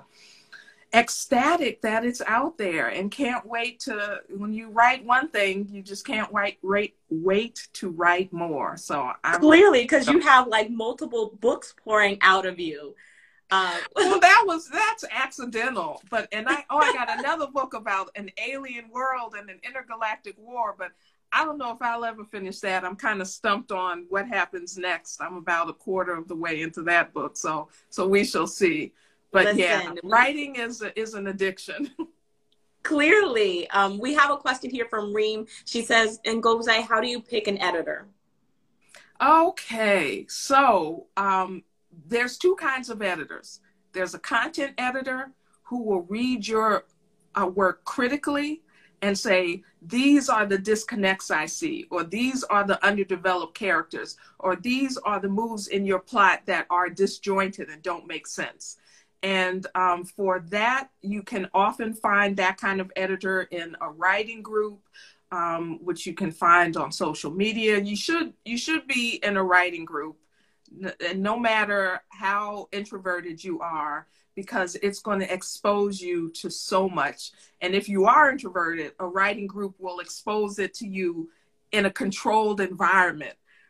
ecstatic that it's out there, and can't wait to, when you write one thing, you just can't wait, wait, wait to write more. So I'm clearly, because you have like multiple books pouring out of you. Uh, well, that was, that's accidental, but, and I, oh, I got another book about an alien world and an intergalactic war, but I don't know if I'll ever finish that. I'm kind of stumped on what happens next. I'm about a quarter of the way into that book. So, so we shall see. But Listen, yeah, writing is, a, is an addiction. Clearly. Um, we have a question here from Reem. She says, Ngozai, how do you pick an editor? Okay, so um, there's two kinds of editors. There's a content editor who will read your uh, work critically and say, these are the disconnects I see, or these are the underdeveloped characters, or these are the moves in your plot that are disjointed and don't make sense. And um, for that, you can often find that kind of editor in a writing group, um, which you can find on social media. You should, you should be in a writing group, and no matter how introverted you are, because it's going to expose you to so much. And if you are introverted, a writing group will expose it to you in a controlled environment,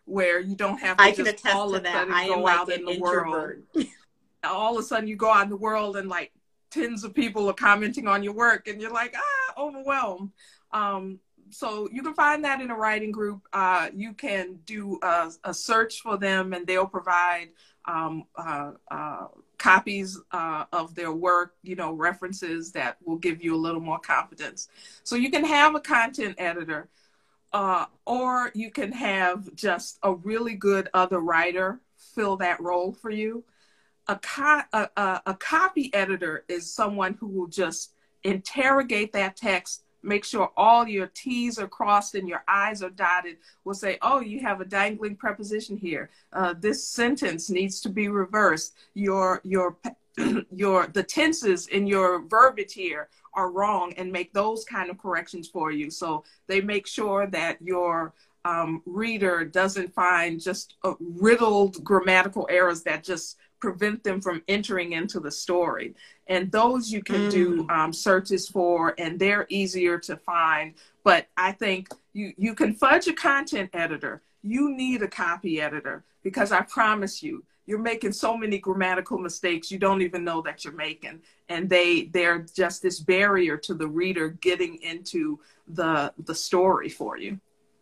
where you don't have to I can just attest all to of a that. sudden I am go like out an in the world. introvert. All of a sudden you go out in the world and like tens of people are commenting on your work and you're like, ah, overwhelmed. Um, so you can find that in a writing group. Uh, you can do a, a search for them and they'll provide um, uh, uh, copies uh, of their work, you know, references that will give you a little more confidence. So you can have a content editor, uh, or you can have just a really good other writer fill that role for you. A, co a, a, a copy editor is someone who will just interrogate that text, make sure all your T's are crossed and your I's are dotted, will say, oh, you have a dangling preposition here. Uh, this sentence needs to be reversed. Your, your, your, the tenses in your verbiage here are wrong, and make those kind of corrections for you. So they make sure that your um, reader doesn't find just uh, riddled grammatical errors that just prevent them from entering into the story. And those you can mm. do um, searches for, and they're easier to find. But I think you, you can fudge a content editor. You need a copy editor, because I promise you, you're making so many grammatical mistakes you don't even know that you're making. And they, they're just this barrier to the reader getting into the, the story for you.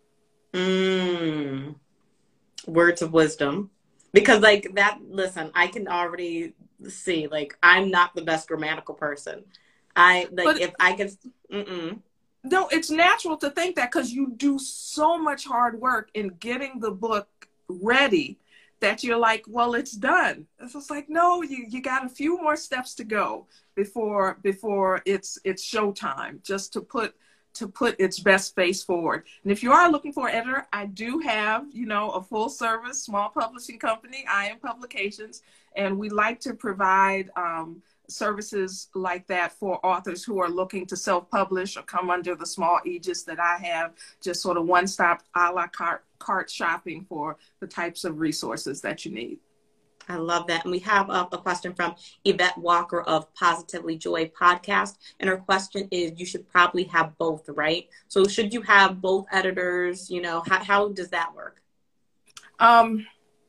Mm. Words of wisdom. Because like that, listen, I can already see, like, I'm not the best grammatical person. I, like, but, if I can, mm-mm. No, it's natural to think that, because you do so much hard work in getting the book ready that you're like, well, it's done. It's just like, no, you, you got a few more steps to go before, before it's, it's showtime, just to put, to put its best face forward. And if you are looking for an editor, I do have, you know, a full service small publishing company, I Am Publications, and we like to provide um, services like that for authors who are looking to self-publish or come under the small aegis that I have, just sort of one-stop a la carte, carte shopping for the types of resources that you need. I love that. And we have a, a question from Yvette Walker of Positively Joy podcast. And her question is, you should probably have both, right? So should you have both editors? You know, how, how does that work? Um,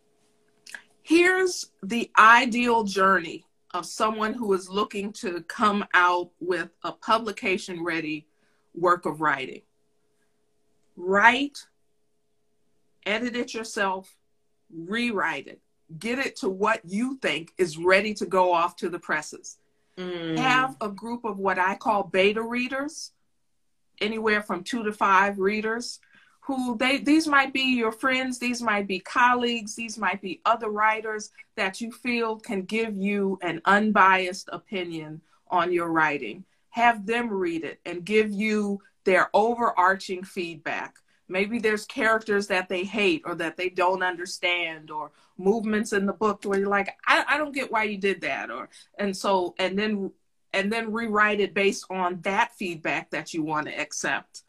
here's the ideal journey of someone who is looking to come out with a publication ready work of writing. Write, edit it yourself, rewrite it. Get it to what you think is ready to go off to the presses. Mm. Have a group of what I call beta readers, anywhere from two to five readers, who they, these might be your friends, these might be colleagues, these might be other writers that you feel can give you an unbiased opinion on your writing. Have them read it and give you their overarching feedback. Maybe there's characters that they hate or that they don't understand, or movements in the book where you're like, I, I don't get why you did that. Or, and so, and then, and then rewrite it based on that feedback that you want to accept.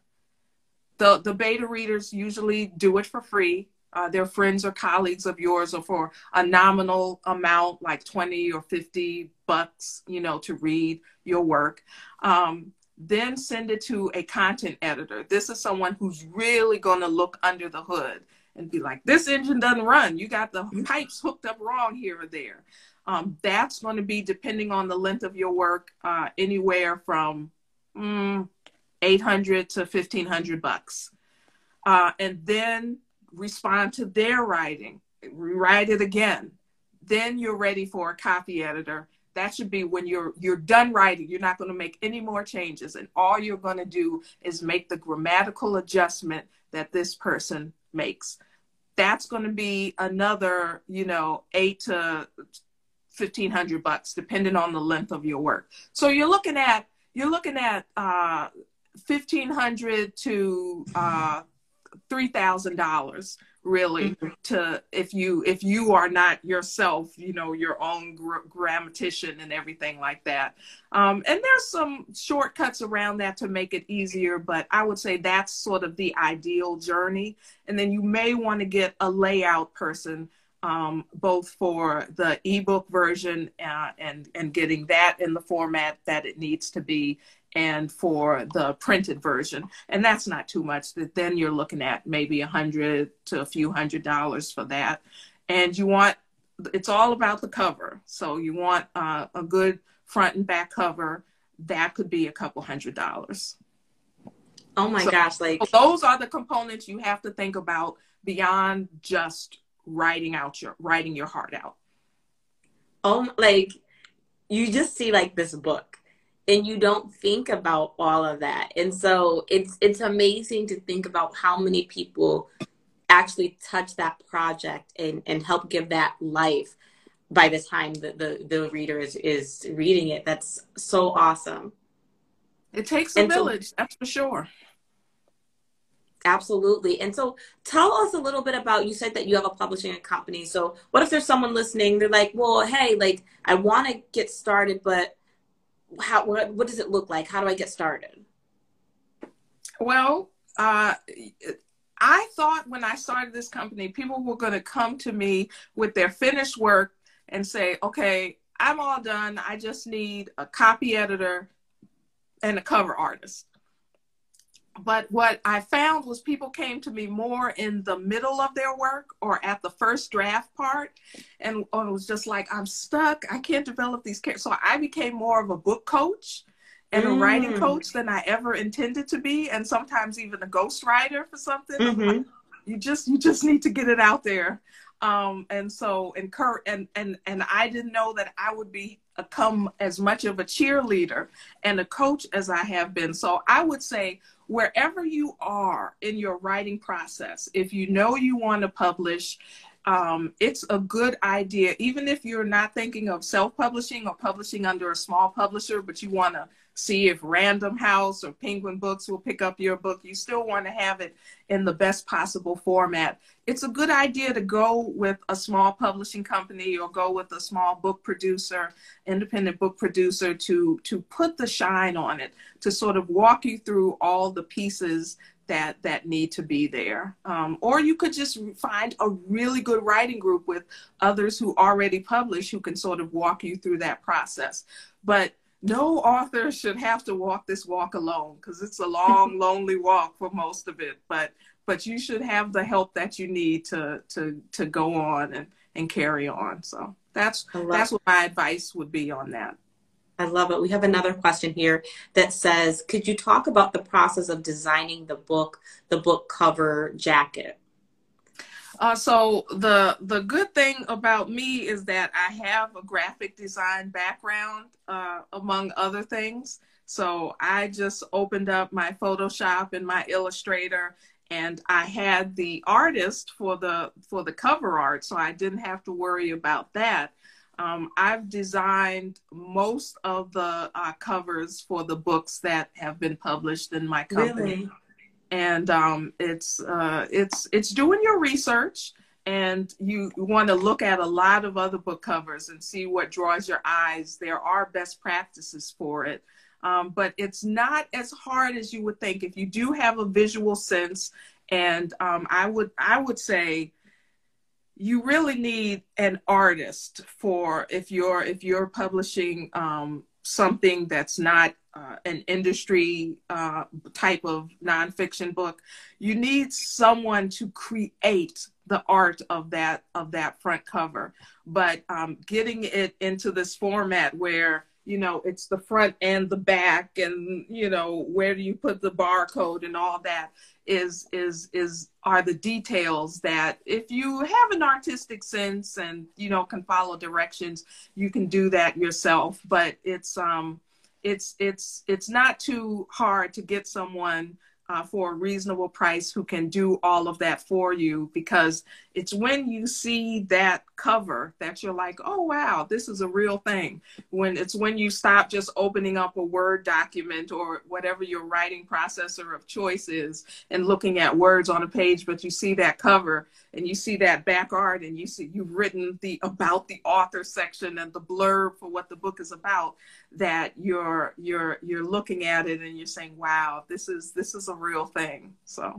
The, the beta readers usually do it for free. Uh, they're friends or colleagues of yours, or for a nominal amount, like twenty or fifty bucks, you know, to read your work. Um, Then send it to a content editor. This is someone who's really going to look under the hood and be like, this engine doesn't run. You got the pipes hooked up wrong here or there. Um, that's going to be, depending on the length of your work, uh, anywhere from mm, eight hundred to fifteen hundred bucks. Uh, and then respond to their writing, rewrite it again. Then you're ready for a copy editor. That should be when you're you're done writing. You're not going to make any more changes, and all you're going to do is make the grammatical adjustment that this person makes. That's going to be another, you know, eight to fifteen hundred bucks, depending on the length of your work. So you're looking at you're looking at uh, fifteen hundred to uh, three thousand dollars. Really, mm-hmm. to if you if you are not yourself, you know, your own gr grammatician and everything like that. Um, and there's some shortcuts around that to make it easier, but I would say that's sort of the ideal journey. And then you may want to get a layout person, um, both for the ebook version uh, and and getting that in the format that it needs to be, and for the printed version. And that's not too much. Then you're looking at maybe a hundred to a few hundred dollars for that. And you want, it's all about the cover. So you want uh, a good front and back cover. That could be a couple hundred dollars. Oh my so, gosh. Like so those are the components you have to think about beyond just writing out your, writing your heart out. Oh, like you just see like this book and you don't think about all of that. And so it's, it's amazing to think about how many people actually touch that project and, and help give that life by the time the, the, the reader is, is reading it. That's so awesome. It takes a and village, so, that's for sure. Absolutely. And so tell us a little bit about, you said that you have a publishing company. So what if there's someone listening, they're like, well, hey, like I want to get started, but how, what, what does it look like? How do I get started? Well, uh, I thought when I started this company, people were going to come to me with their finished work and say, okay, I'm all done. I just need a copy editor and a cover artist. But what I found was people came to me more in the middle of their work or at the first draft part. And it was just like, I'm stuck. I can't develop these characters. So I became more of a book coach and mm. a writing coach than I ever intended to be. And sometimes even a ghostwriter for something. Mm-hmm. You just, you just need to get it out there. Um, and so, encourage, and, and, and I didn't know that I would be become as much of a cheerleader and a coach as I have been. So I would say, wherever you are in your writing process, if you know you want to publish, um, it's a good idea, even if you're not thinking of self-publishing or publishing under a small publisher, but you want to see if Random House or Penguin Books will pick up your book, you still want to have it in the best possible format. It's a good idea to go with a small publishing company or go with a small book producer, independent book producer to, to put the shine on it, to sort of walk you through all the pieces that, that need to be there. Um, or you could just find a really good writing group with others who already publish who can sort of walk you through that process. But no author should have to walk this walk alone because it's a long, lonely walk for most of it. But but you should have the help that you need to to to go on and, and carry on. So that's that's what my advice would be on that. I love it. We have another question here that says, could you talk about the process of designing the book, the book cover jacket? Uh, so the the good thing about me is that I have a graphic design background, uh, among other things. So I just opened up my Photoshop and my Illustrator, and I had the artist for the for the cover art, so I didn't have to worry about that. Um, I've designed most of the uh, covers for the books that have been published in my company. Really? And um, it's uh, it's it's doing your research, and you want to look at a lot of other book covers and see what draws your eyes. There are best practices for it, um, but it's not as hard as you would think if you do have a visual sense. And um, I would I would say you really need an artist for if you're if you're publishing um, something that's not Uh, an industry uh, type of nonfiction book. You need someone to create the art of that of that front cover, but um, getting it into this format where, you know, it's the front and the back, and, you know, where do you put the barcode and all that is is is are the details that if you have an artistic sense and, you know, can follow directions, you can do that yourself. But it's um It's it's it's not too hard to get someone uh, for a reasonable price who can do all of that for you, because it's when you see that cover that you're like, oh, wow, this is a real thing. When it's when you stop just opening up a Word document or whatever your writing processor of choice is and looking at words on a page, but you see that cover and you see that back art and you see you've written the about the author section and the blurb for what the book is about, that you're you're you're looking at it and you're saying, wow, this is this is a real thing. So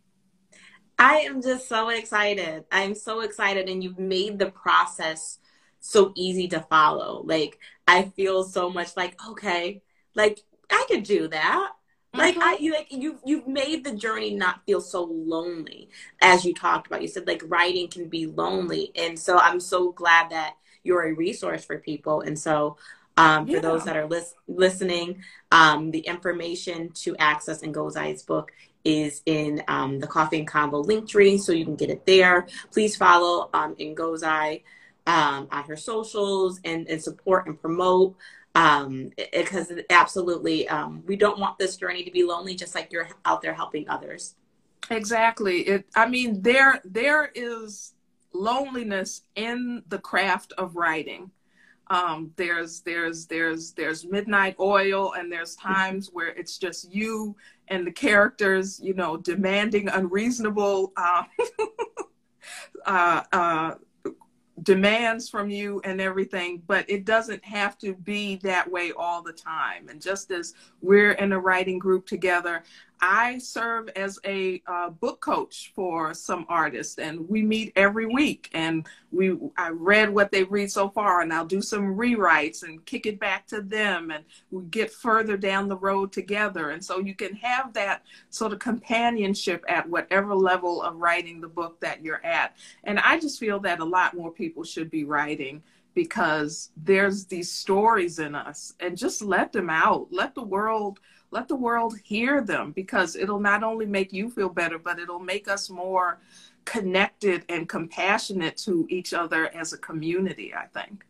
I am just so excited. I'm so excited. And you've made the process so easy to follow. Like, I feel so much like, okay, like I could do that. Like Mm-hmm. I, you, like you, you've made the journey not feel so lonely, as you talked about. You said like writing can be lonely, and so I'm so glad that you're a resource for people. And so, um, for those Yeah. that are lis- listening, um, the information to access Ngozai's book is in um, the Coffee and Convo link tree, so you can get it there. Please follow um, Ngozai um, on her socials and, and support and promote um because it, absolutely um we don't want this journey to be lonely, just like you're out there helping others. Exactly. It, I mean, there there is loneliness in the craft of writing. Um, there's there's there's there's midnight oil, and there's times where it's just you and the characters, you know, demanding unreasonable uh, uh, uh, demands from you and everything, but it doesn't have to be that way all the time. And just as we're in a writing group together, I serve as a uh, book coach for some artists, and we meet every week, and we I read what they read so far, and I'll do some rewrites and kick it back to them, and we get further down the road together. And so you can have that sort of companionship at whatever level of writing the book that you're at. And I just feel that a lot more people should be writing, because there's these stories in us, and just let them out. Let the world let the world hear them, because it'll not only make you feel better, but it'll make us more connected and compassionate to each other as a community, I think.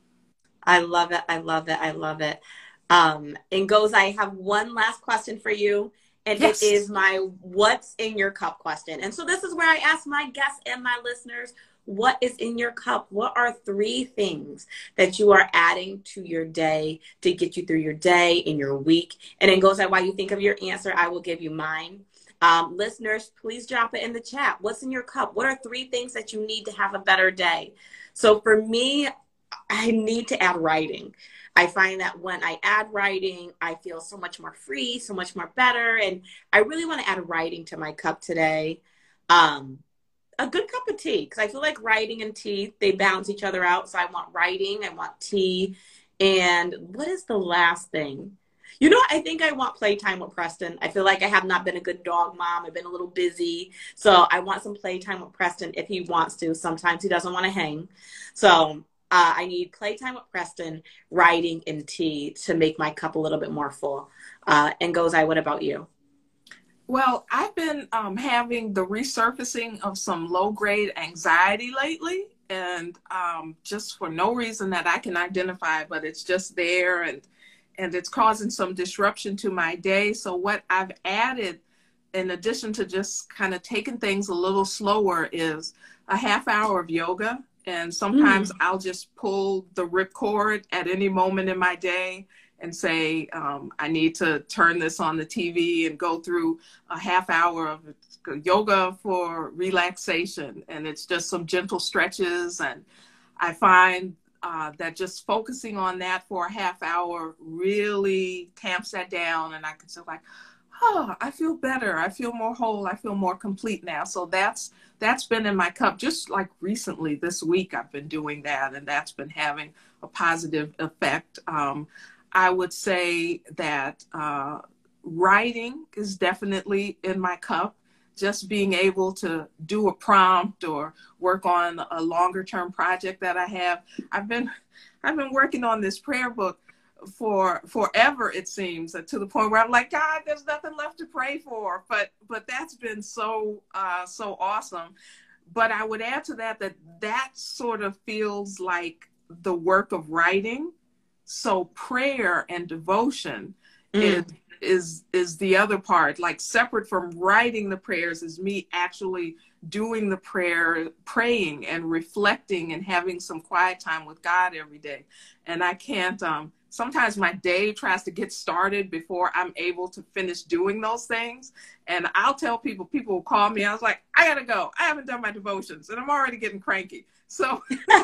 I love it. I love it. I love it. Um, and goes, I have one last question for you, and it Yes. is my what's in your cup question. And so this is where I ask my guests and my listeners, what is in your cup? What are three things that you are adding to your day to get you through your day and your week? And then goes, while you think of your answer, I will give you mine. Um, listeners, please drop it in the chat. What's in your cup? What are three things that you need to have a better day? So for me, I need to add writing. I find that when I add writing, I feel so much more free, so much more better. And I really want to add writing to my cup today. Um, a good cup of tea, because I feel like writing and tea, they balance each other out. So I want writing, I want tea. And what is the last thing? You know, I think I want playtime with Preston. I feel like I have not been a good dog mom. I've been a little busy. So I want some playtime with Preston if he wants to. Sometimes he doesn't want to hang. So uh, I need playtime with Preston, writing, and tea to make my cup a little bit more full. Uh, and goes, I, what about you? Well, I've been um, having the resurfacing of some low-grade anxiety lately, and um, just for no reason that I can identify, but it's just there, and and it's causing some disruption to my day. So what I've added, in addition to just kind of taking things a little slower, is a half hour of yoga. And sometimes Mm. I'll just pull the ripcord at any moment in my day and say, um, I need to turn this on the T V and go through a half hour of yoga for relaxation. And it's just some gentle stretches. And I find uh, that just focusing on that for a half hour really tamps that down. And I can say like, oh, I feel better. I feel more whole. I feel more complete now. So that's that's been in my cup. Just like recently this week, I've been doing that, and that's been having a positive effect. Um, I would say that uh, writing is definitely in my cup. Just being able to do a prompt or work on a longer term project that I have. I've been I've been working on this prayer book for forever, it seems, to the point where I'm like, God, there's nothing left to pray for. But but that's been so uh, so awesome. But I would add to that that that sort of feels like the work of writing. So prayer and devotion is Mm. is is the other part. Like separate from writing the prayers is me actually doing the prayer, praying and reflecting and having some quiet time with God every day. And I can't um sometimes my day tries to get started before I'm able to finish doing those things. And I'll tell people, people will call me. I was like, I gotta go. I haven't done my devotions and I'm already getting cranky. So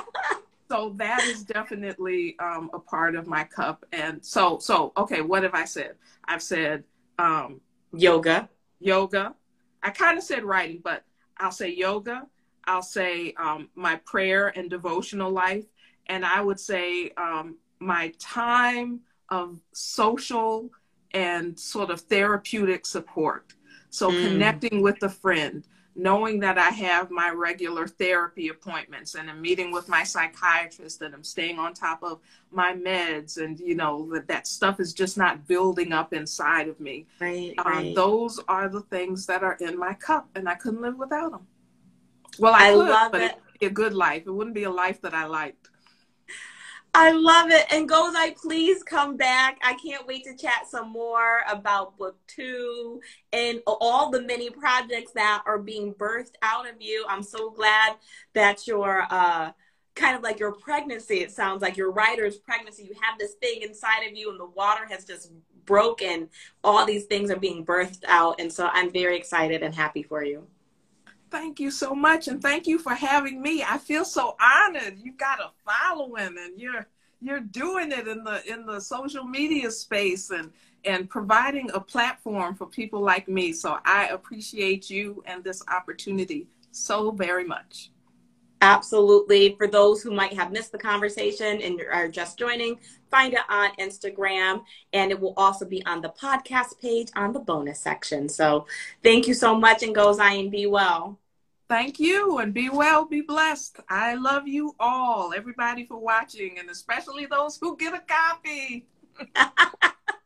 so that is definitely um, a part of my cup. And so, so, okay, what have I said? I've said um, Yoga. yoga. I kind of said writing, but I'll say yoga. I'll say um, my prayer and devotional life. And I would say um, my time of social and sort of therapeutic support. So Mm. connecting with a friend, knowing that I have my regular therapy appointments and I'm meeting with my psychiatrist and I'm staying on top of my meds, and you know that that stuff is just not building up inside of me. Right, Um, right. those are the things that are in my cup, and I couldn't live without them. Well, I, I could, love but it. it wouldn't be a good life. It wouldn't be a life that I liked. I love it. And Gozai, please come back. I can't wait to chat some more about book two and all the many projects that are being birthed out of you. I'm so glad that your uh, kind of like your pregnancy, it sounds like your writer's pregnancy, you have this thing inside of you and the water has just broken. All these things are being birthed out. And so I'm very excited and happy for you. Thank you so much, and thank you for having me. I feel so honored. You've got a following, and you're you're doing it in the in the social media space and and providing a platform for people like me. So I appreciate you and this opportunity so very much. Absolutely. For those who might have missed the conversation and are just joining, find it on Instagram, and it will also be on the podcast page on the bonus section. So thank you so much, and Gozai, and be well. Thank you, and be well, be blessed. I love you all, everybody, for watching, and especially those who get a copy.